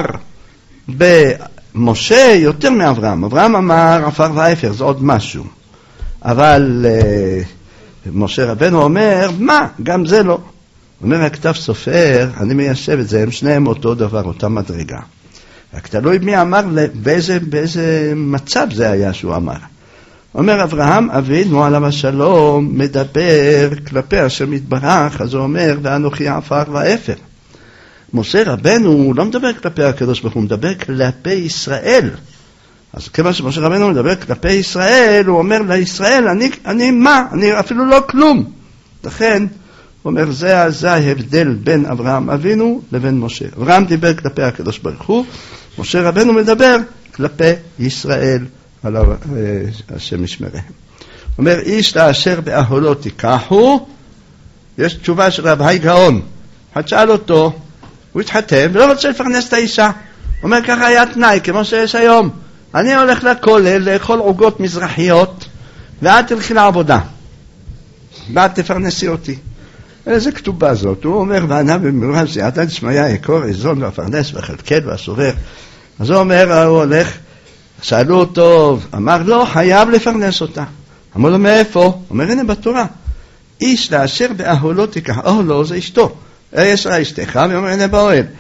במשה יותר מאברהם. אברהם אמר עפר ואפר, זה עוד משהו. אבל משה רבנו אומר, מה? גם זה לא. אומר הכתב סופר, אני מיישב את זה, הם שניהם אותו דבר, אותה מדרגה. רק תלוי מי אמר, באיזה מצב זה היה שהוא אמר. אומר אברהם אבינו עליו השלום מדבר כלפי השם יתברך, אז הוא אומר ואנוכי עפר ואפר. משה רבנו הוא לא מדבר כלפי הקדוש ברוך הוא, מדבר כלפי ישראל. אז כיוון שמשה רבנו מדבר כלפי ישראל, הוא אומר לישראל, אני מה? אני אפילו לא כלום. לכן הוא אומר, זה ההבדל בין אברהם אבינו לבין משה. אברהם דיבר כלפי הקדוש ברוך הוא, משה רבנו מדבר כלפי ישראל. על השם ישמרהם. אומר, איש לאשר באהלו תיקחו, יש תשובה של רב היי גאון. אחד שאל אותו, הוא התחתן ולא רוצה לפרנס את האישה. אומר, ככה היה תנאי, כמו שיש היום. אני הולך לכולל, לאכול עוגות מזרחיות, ואת תלכי לעבודה. ואת תפרנסי אותי. איזה כתובה זאת? הוא אומר, וענה במרוז, סייעתא דשמיא, יקור, איזון והפרנס והכלכל והסובב. אז הוא אומר, הוא הולך, שאלו אותו, אמר לא, חייב לפרנס אותה. אמר לו, מאיפה? אומר, הנה בתורה. איש לאשר באהלו תיקח, אהלו זה אשתו. יש לה אשתך, ואומר, הנה באוהל.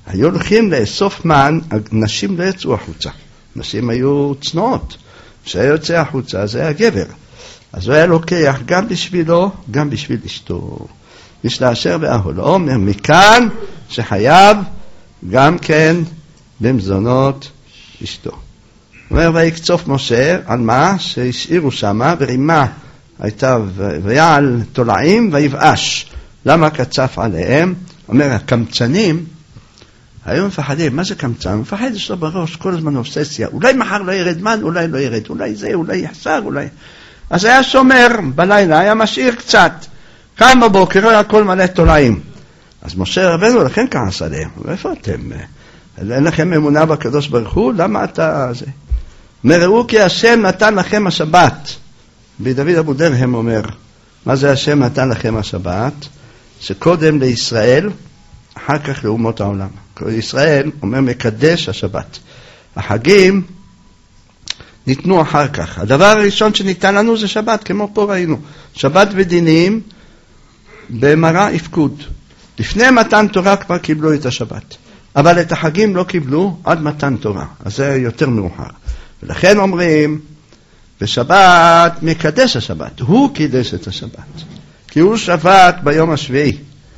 היו הולכים לאסוף מן, נשים לא יצאו החוצה. נשים היו צנועות. כשהיה יוצא החוצה, זה היה גבר. אז הוא היה לוקח גם בשבילו, גם בשביל אשתו. יש לאשר ואהולו. אומר מכאן שחייב גם כן במזונות אשתו. אומר ויקצוף משה על מה שהשאירו שמה, ורימה הייתה ויעל תולעים ויבאש. למה קצף עליהם? אומר הקמצנים היו מפחדים. מה זה קמצן? מפחד יש לו בראש כל הזמן אובססיה. אולי מחר לא ירד מן, אולי לא ירד, אולי זה, אולי יחסר, אולי. אז היה שומר בלילה, היה משאיר קצת. קם בבוקר, היה הכל מלא תולעים. אז משה רבנו לכן כעס עליהם. ואיפה אתם? אין לכם אמונה בקדוש ברוך הוא? למה אתה זה? מראו כי השם נתן לכם השבת. בדוד אבו דרהם אומר, מה זה השם נתן לכם השבת? שקודם לישראל, אחר כך לאומות העולם. ישראל אומר מקדש השבת. החגים ניתנו אחר כך. הדבר הראשון שניתן לנו זה שבת, כמו פה ראינו. שבת ודינים במראה הפקוד. לפני מתן תורה כבר קיבלו את השבת. אבל את החגים לא קיבלו עד מתן תורה. אז זה יותר מאוחר. ולכן אומרים, בשבת מקדש השבת. הוא קידש את השבת. כי הוא שבת ביום השביעי.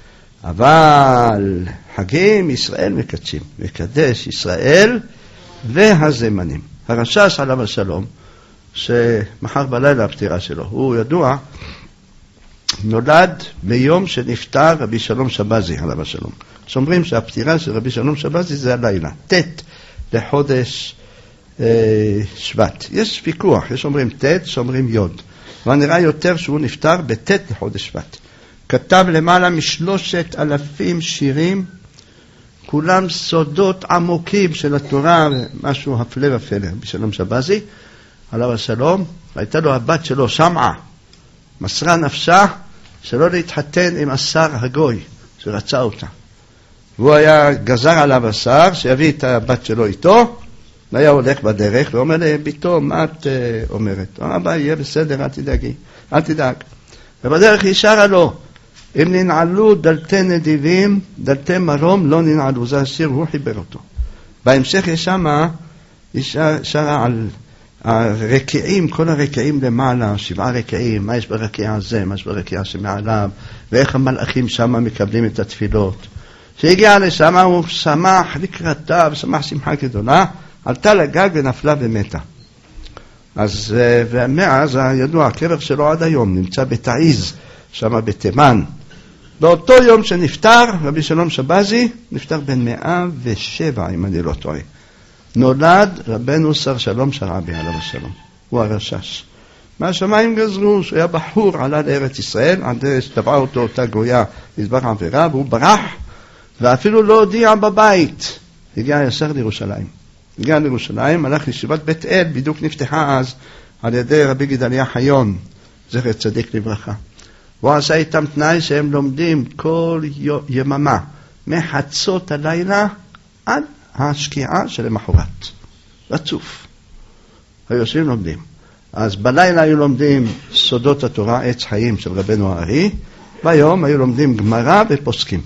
אבל חגים ישראל מקדשים. מקדש ישראל והזמנים. הרש"ש עליו השלום, שמחר בלילה הפטירה שלו, הוא ידוע, נולד ביום שנפטר רבי שלום שבזי עליו השלום. שאומרים שהפטירה של רבי שלום שבזי זה הלילה, ט' לחודש שבט. יש ויכוח, יש אומרים ט', שאומרים יוד. אבל נראה יותר שהוא נפטר בט' לחודש שבט. כתב למעלה מ3,000 שירים, כולם סודות עמוקים של התורה, משהו הפלא ופלא. רבי שלום שבזי עליו השלום, הייתה לו הבת שלו שמעה, מסרה נפשה שלא להתחתן עם השר הגוי שרצה אותה. והוא היה גזר עליו השר שיביא את הבת שלו איתו, והיה הולך בדרך ואומר לביתו, מה את אומרת? אבא, יהיה בסדר, אל תדאג. ובדרך היא שרה לו, אם ננעלו דלתי נדיבים, דלתי מרום לא ננעלו. זה השיר, הוא חיבר אותו. בהמשך יש שמה, היא שרה על הרקיעים, כל הרקיעים למעלה, 7 רקיעים, מה יש ברקיע הזה, מה יש ברקיע שמעליו, ואיך המלאכים שמה מקבלים את התפילות. שהגיע לשם, הוא שמח לקראתה, ושמח שמחה גדולה, עלתה לגג ונפלה ומתה. אז, ומאז הידוע, הקבר שלו עד היום נמצא בתעיז, שם בתימן. באותו יום שנפטר, רבי שלום שבזי, נפטר בן 107, אם אני לא טועה. נולד רבנו שר שלום שרעבי עליו השלום. הוא הרש"ש. מהשמיים גזרו, שהיה בחור, עלה לארץ ישראל, עד שטבעה אותו אותה גויה, הסבר עבירה, והוא ברח, ואפילו לא הודיע בבית. הגיע ישר לירושלים. הגיע לירושלים, הלך לישיבת בית אל, בדיוק נפתחה אז, על ידי רבי גדליה חיון, זכר צדיק לברכה. הוא עשה איתם תנאי שהם לומדים כל יממה, מחצות הלילה עד השקיעה של המחרת. רצוף. היו יושבים לומדים. אז בלילה היו לומדים סודות התורה, עץ חיים של רבנו הארי, ביום היו לומדים גמרא ופוסקים.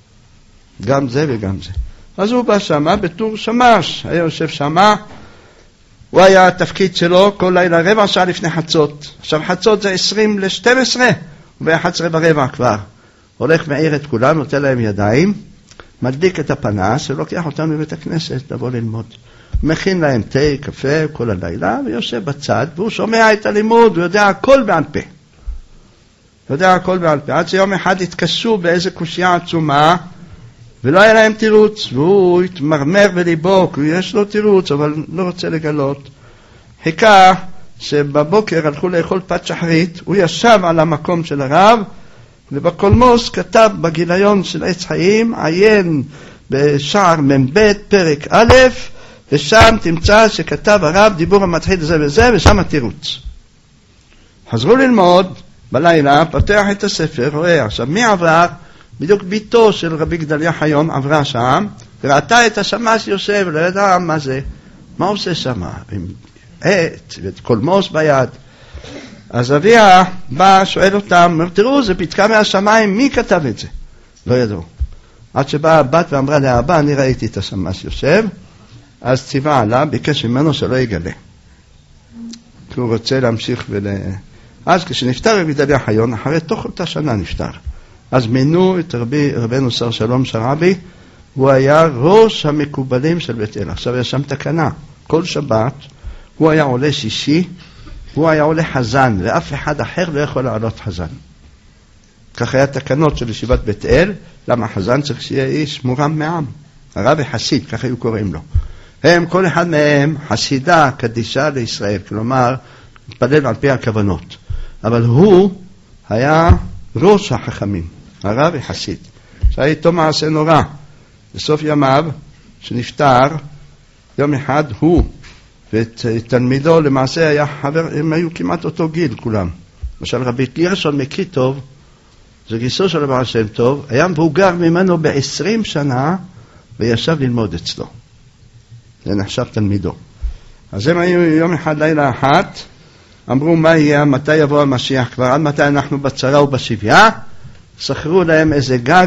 גם זה וגם זה. אז הוא בא שמה בתור שמש, היה יושב שמה, הוא היה התפקיד שלו כל לילה רבע שעה לפני חצות. עכשיו חצות זה 10:50, וב-11:15 כבר. הולך מעיר את כולם, נותן להם ידיים, מדליק את הפנס, ולוקח אותם לבית הכנסת לבוא ללמוד. מכין להם תה, קפה, כל הלילה, ויושב בצד, והוא שומע את הלימוד, הוא יודע הכל בעל פה. עד שיום אחד התכסו באיזה קושיה עצומה, ולא היה להם תירוץ, והוא התמרמר בליבו, כי יש לו תירוץ, אבל לא רוצה לגלות. חיכה שבבוקר הלכו לאכול פת שחרית, הוא ישב על המקום של הרב, ובקולמוס כתב בגיליון של עץ חיים, עיין בשער מ"ב פרק א', ושם תמצא שכתב הרב דיבור המתחיל זה וזה, ושם התירוץ. חזרו ללמוד בלילה, פתח את הספר, רואה, עכשיו מי עבר? בדיוק ביתו של רבי גדליה חיון עברה שם, וראתה את השמש יושב, לא ידעה מה זה. מה עושה שם? עם עט, וקולמוס ביד. אז אביה בא, שואל אותם, תראו, זה פתקה מהשמיים, מי כתב את זה? לא ידעו. עד שבאה הבת ואמרה לאבא, אני ראיתי את השמש יושב, אז ציווה עליו, ביקש ממנו שלא יגלה. כי הוא רוצה להמשיך אז כשנפטר רבי דליה חיון, אחרי תוך אותה שנה נפטר. אז מינו את רבנו שר שלום שרעבי, הוא היה ראש המקובלים של בית אל. עכשיו יש שם תקנה, כל שבת הוא היה עולה שישי, הוא היה עולה חזן, ואף אחד אחר לא יכול לעלות חזן. כך היה תקנות של ישיבת בית אל, למה חזן צריך שיהיה איש מורם מעם, הרבי חסיד, כך היו קוראים לו. הם, כל אחד מהם חסידה קדישה לישראל, כלומר, מתפלל על פי הכוונות. אבל הוא היה ראש החכמים, הרבי חסיד. שהיה איתו מעשה נורא. בסוף ימיו, שנפטר, יום אחד הוא ותלמידו למעשה היה חבר, הם היו כמעט אותו גיל כולם. למשל רבי גרשון מקיטוב, זה גיסו של הבעל שם טוב, היה מבוגר ממנו ב-20 שנה וישב ללמוד אצלו. זה נחשב תלמידו. אז הם היו יום אחד לילה אחת, אמרו מה יהיה, מתי יבוא המשיח כבר, עד מתי אנחנו בצרה ובשביה, שכרו להם איזה גג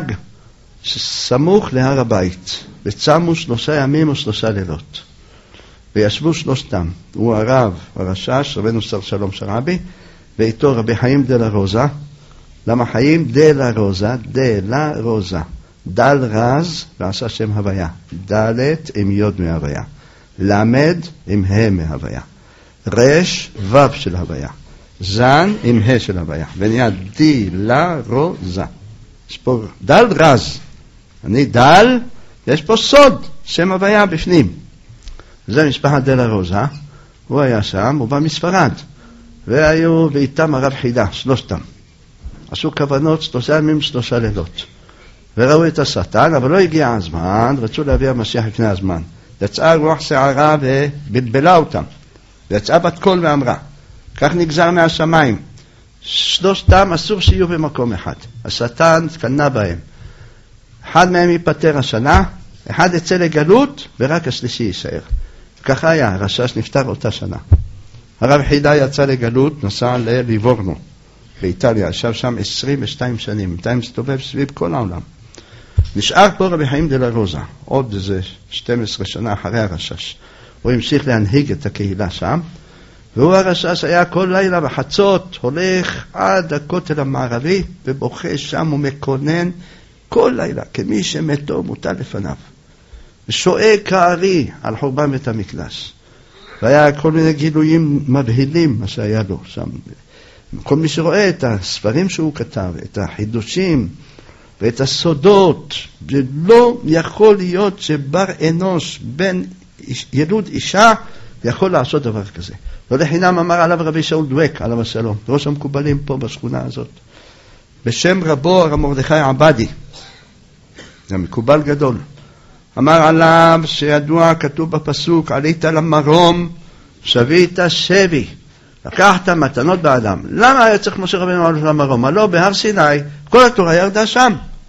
סמוך להר הבית, וצמו 3 ימים ו3 לילות. וישבו שלושתם, הוא הרב, הרשש, רבנו שר שלום שרעבי, ואיתו רבי חיים דלה רוזה. למה חיים? דלה רוזה, דלה רוזה. דל רז ועשה שם הוויה. דלת עם יוד מהוויה. למד עם ה מהוויה. רש וו של הוויה. זן עם ה של הוויה. ונהיה דלה רוזה. יש פה דל רז. אני דל, יש פה סוד, שם הוויה בפנים. זה משפחת דלה רוזה. הוא היה שם, הוא בא מספרד. והיו ואיתם הרב חידה, שלושתם. עשו כוונות 3 ימים 3 לילות. וראו את השטן, אבל לא הגיע הזמן, רצו להביא המשיח לפני הזמן. יצאה רוח שערה ובלבלה אותם. ויצאה בת קול ואמרה, כך נגזר מהשמיים. 3 אסור שיהיו במקום אחד. השטן קנה בהם. אחד מהם ייפטר השנה, אחד יצא לגלות, ורק השלישי יישאר. ככה היה, הרשש נפטר אותה שנה. הרב חידה יצא לגלות, נסע לליבורנו, באיטליה, ישב שם 22 שנים, בינתיים מסתובב סביב כל העולם. נשאר פה רבי חיים דלה רוזה, עוד איזה 12 שנה אחרי הרשש. הוא המשיך להנהיג את הקהילה שם, והוא הרשש היה כל לילה בחצות, הולך עד הכותל המערבי, ובוכה שם ומקונן כל לילה, כמי שמתו מוטל לפניו. ושואג כארי על חורבן בית המקדש. והיה כל מיני גילויים מבהילים מה שהיה לו שם. כל מי שרואה את הספרים שהוא כתב, את החידושים ואת הסודות, זה לא יכול להיות שבר אנוש בין ילוד אישה יכול לעשות דבר כזה. לא לחינם אמר עליו רבי שאול דואק, עליו השלום, ראש המקובלים פה בשכונה הזאת. בשם רבו הרב מרדכי עבדי, זה מקובל גדול. אמר עליו שידוע, כתוב בפסוק, עלית למרום, שבית שבי. לקחת מתנות באדם. למה היה צריך משה רבנו לעלות למרום? הלא בהר סיני, כל התורה ירדה שם.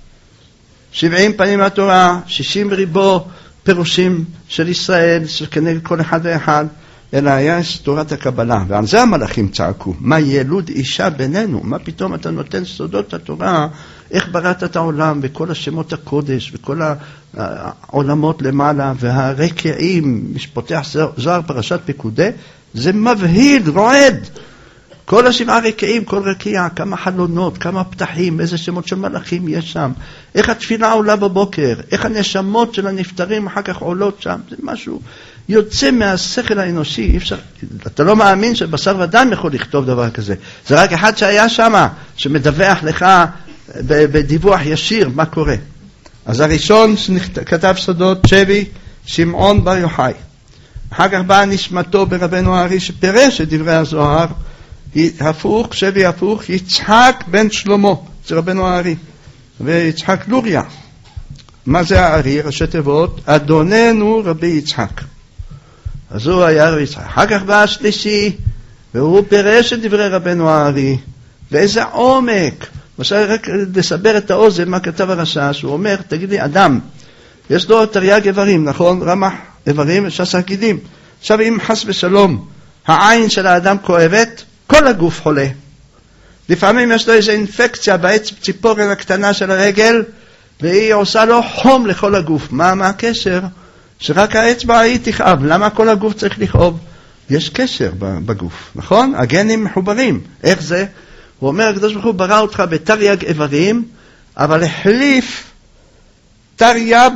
70 פנים מהתורה, 60 ריבו פירושים של ישראל, שכנגד כל אחד ואחד, אלא יש תורת הקבלה. ועל זה המלאכים צעקו, מה ילוד אישה בינינו? מה פתאום אתה נותן סודות התורה? איך בראת את העולם וכל השמות הקודש וכל העולמות למעלה והרקיעים, משפותח זוהר פרשת פקודי, זה מבהיל, רועד. כל 7 רקיעים, כל רקיע, כמה חלונות, כמה פתחים, איזה שמות של מלאכים יש שם. איך התפילה עולה בבוקר, איך הנשמות של הנפטרים אחר כך עולות שם. זה משהו יוצא מהשכל האנושי. אפשר, אתה לא מאמין שבשר ודם יכול לכתוב דבר כזה. זה רק אחד שהיה שם, שמדווח לך בדיווח ישיר מה קורה. אז הראשון שכתב סודות שבי, שמעון בר יוחאי. אחר כך באה נשמתו ברבנו הארי שפירש את דברי הזוהר, הפוך, שבי הפוך, יצחק בן שלמה, זה רבנו הארי, ויצחק לוריה. מה זה הארי? ראשי תיבות, אדוננו רבי יצחק. אז הוא היה רבי יצחק. אחר כך בא השלישי, והוא פירש את דברי רבנו הארי, ואיזה עומק. למשל, רק לסבר את האוזן, מה כתב הרשש, הוא אומר, תגיד לי, אדם, יש לו תרי"ג איברים, נכון? רמ"ח איברים ו16 גידים. עכשיו, אם חס ושלום, העין של האדם כואבת, כל הגוף חולה. לפעמים יש לו איזו אינפקציה בעץ ציפורן הקטנה של הרגל, והיא עושה לו חום לכל הגוף. מה הקשר? שרק האצבע היא תכאב. למה כל הגוף צריך לכאוב? יש קשר בגוף, נכון? הגנים מחוברים. איך זה? הוא אומר, הקדוש ברוך הוא ברא אותך בתרי"ג איברים, אבל החליף תרי"ב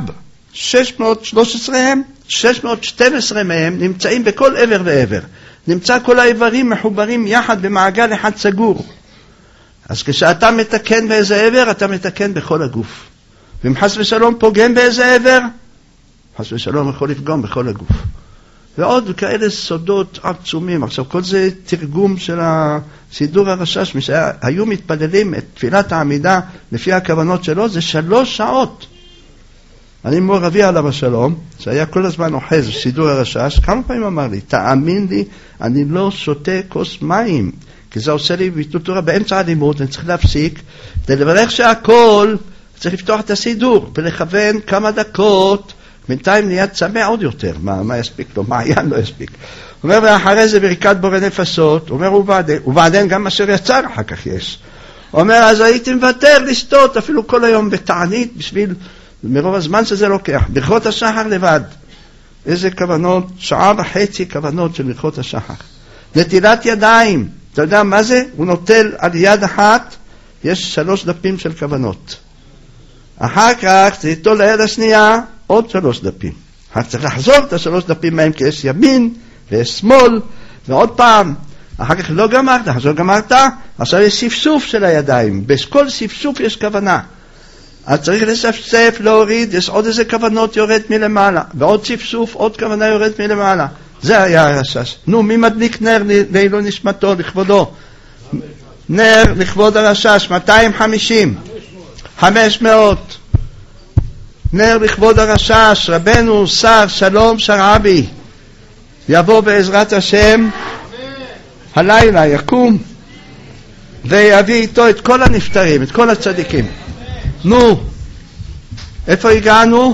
612 מהם נמצאים בכל עבר ועבר. נמצא כל האיברים מחוברים יחד במעגל אחד סגור. אז כשאתה מתקן באיזה עבר, אתה מתקן בכל הגוף. ואם חס ושלום פוגם באיזה עבר, חס ושלום יכול לפגום בכל הגוף. ועוד כאלה סודות עצומים. עכשיו כל זה תרגום של הסידור הרשש, היו מתפללים את תפילת העמידה לפי הכוונות שלו, זה 3 שעות. אני מור אבי עליו השלום, שהיה כל הזמן אוחז בסידור הרשש, כמה פעמים אמר לי, תאמין לי, אני לא שותה כוס מים, כי זה עושה לי ביטול תורה באמצע הלימוד, אני צריך להפסיק, כדי לברך שהכל, צריך לפתוח את הסידור, ולכוון כמה דקות, בינתיים נהיה צמא עוד יותר, מה יספיק לו, מעיין לא יספיק. הוא אומר, ואחרי זה בריקת בורא נפשות, הוא אומר, ובעדן גם אשר יצר אחר כך יש. הוא אומר, אז הייתי מוותר לסטות, אפילו כל היום בתענית, בשביל, מרוב הזמן שזה לוקח. ברכות השחר לבד. איזה כוונות, 1.5 שעה כוונות של ברכות השחר. נטילת ידיים, אתה יודע מה זה? הוא נוטל על יד אחת, יש 3 דפים של כוונות. אחר כך זה יטול ליד השנייה, עוד 3 דפים. רק צריך לחזור את 3 דפים מהם, כי יש ימין ויש שמאל, ועוד פעם. אחר כך לא גמרת, עכשיו גמרת, עכשיו יש ספסוף של הידיים. בכל ספסוף יש כוונה. אז צריך לספסף, להוריד, יש עוד איזה כוונות יורד מלמעלה. ועוד ספסוף, עוד כוונה יורד מלמעלה. זה היה הרשש. נו, מי מדליק נר לעילוי נשמתו, לכבודו? נר לכבוד הרשש, 250. 500. נר לכבוד הרשש, רבנו שר שלום שרעבי, יבוא בעזרת השם הלילה, יקום ויביא איתו את כל הנפטרים, את כל הצדיקים. נו, איפה הגענו?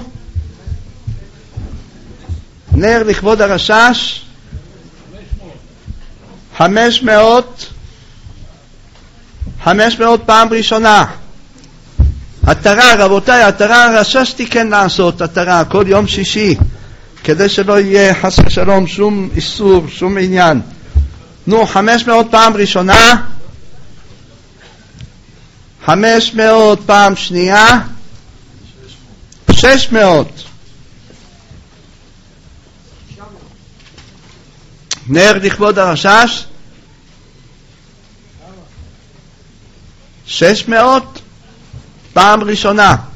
נר לכבוד הרשש 500 פעם ראשונה. התרה, רבותיי, התרה הרשש תיקן לעשות, התרה, כל יום שישי, כדי שלא יהיה חס ושלום שום איסור, שום עניין. נו, 500 פעם ראשונה, 500 פעם שנייה, 600. נר לכבוד הרשש, 600 פעם ראשונה.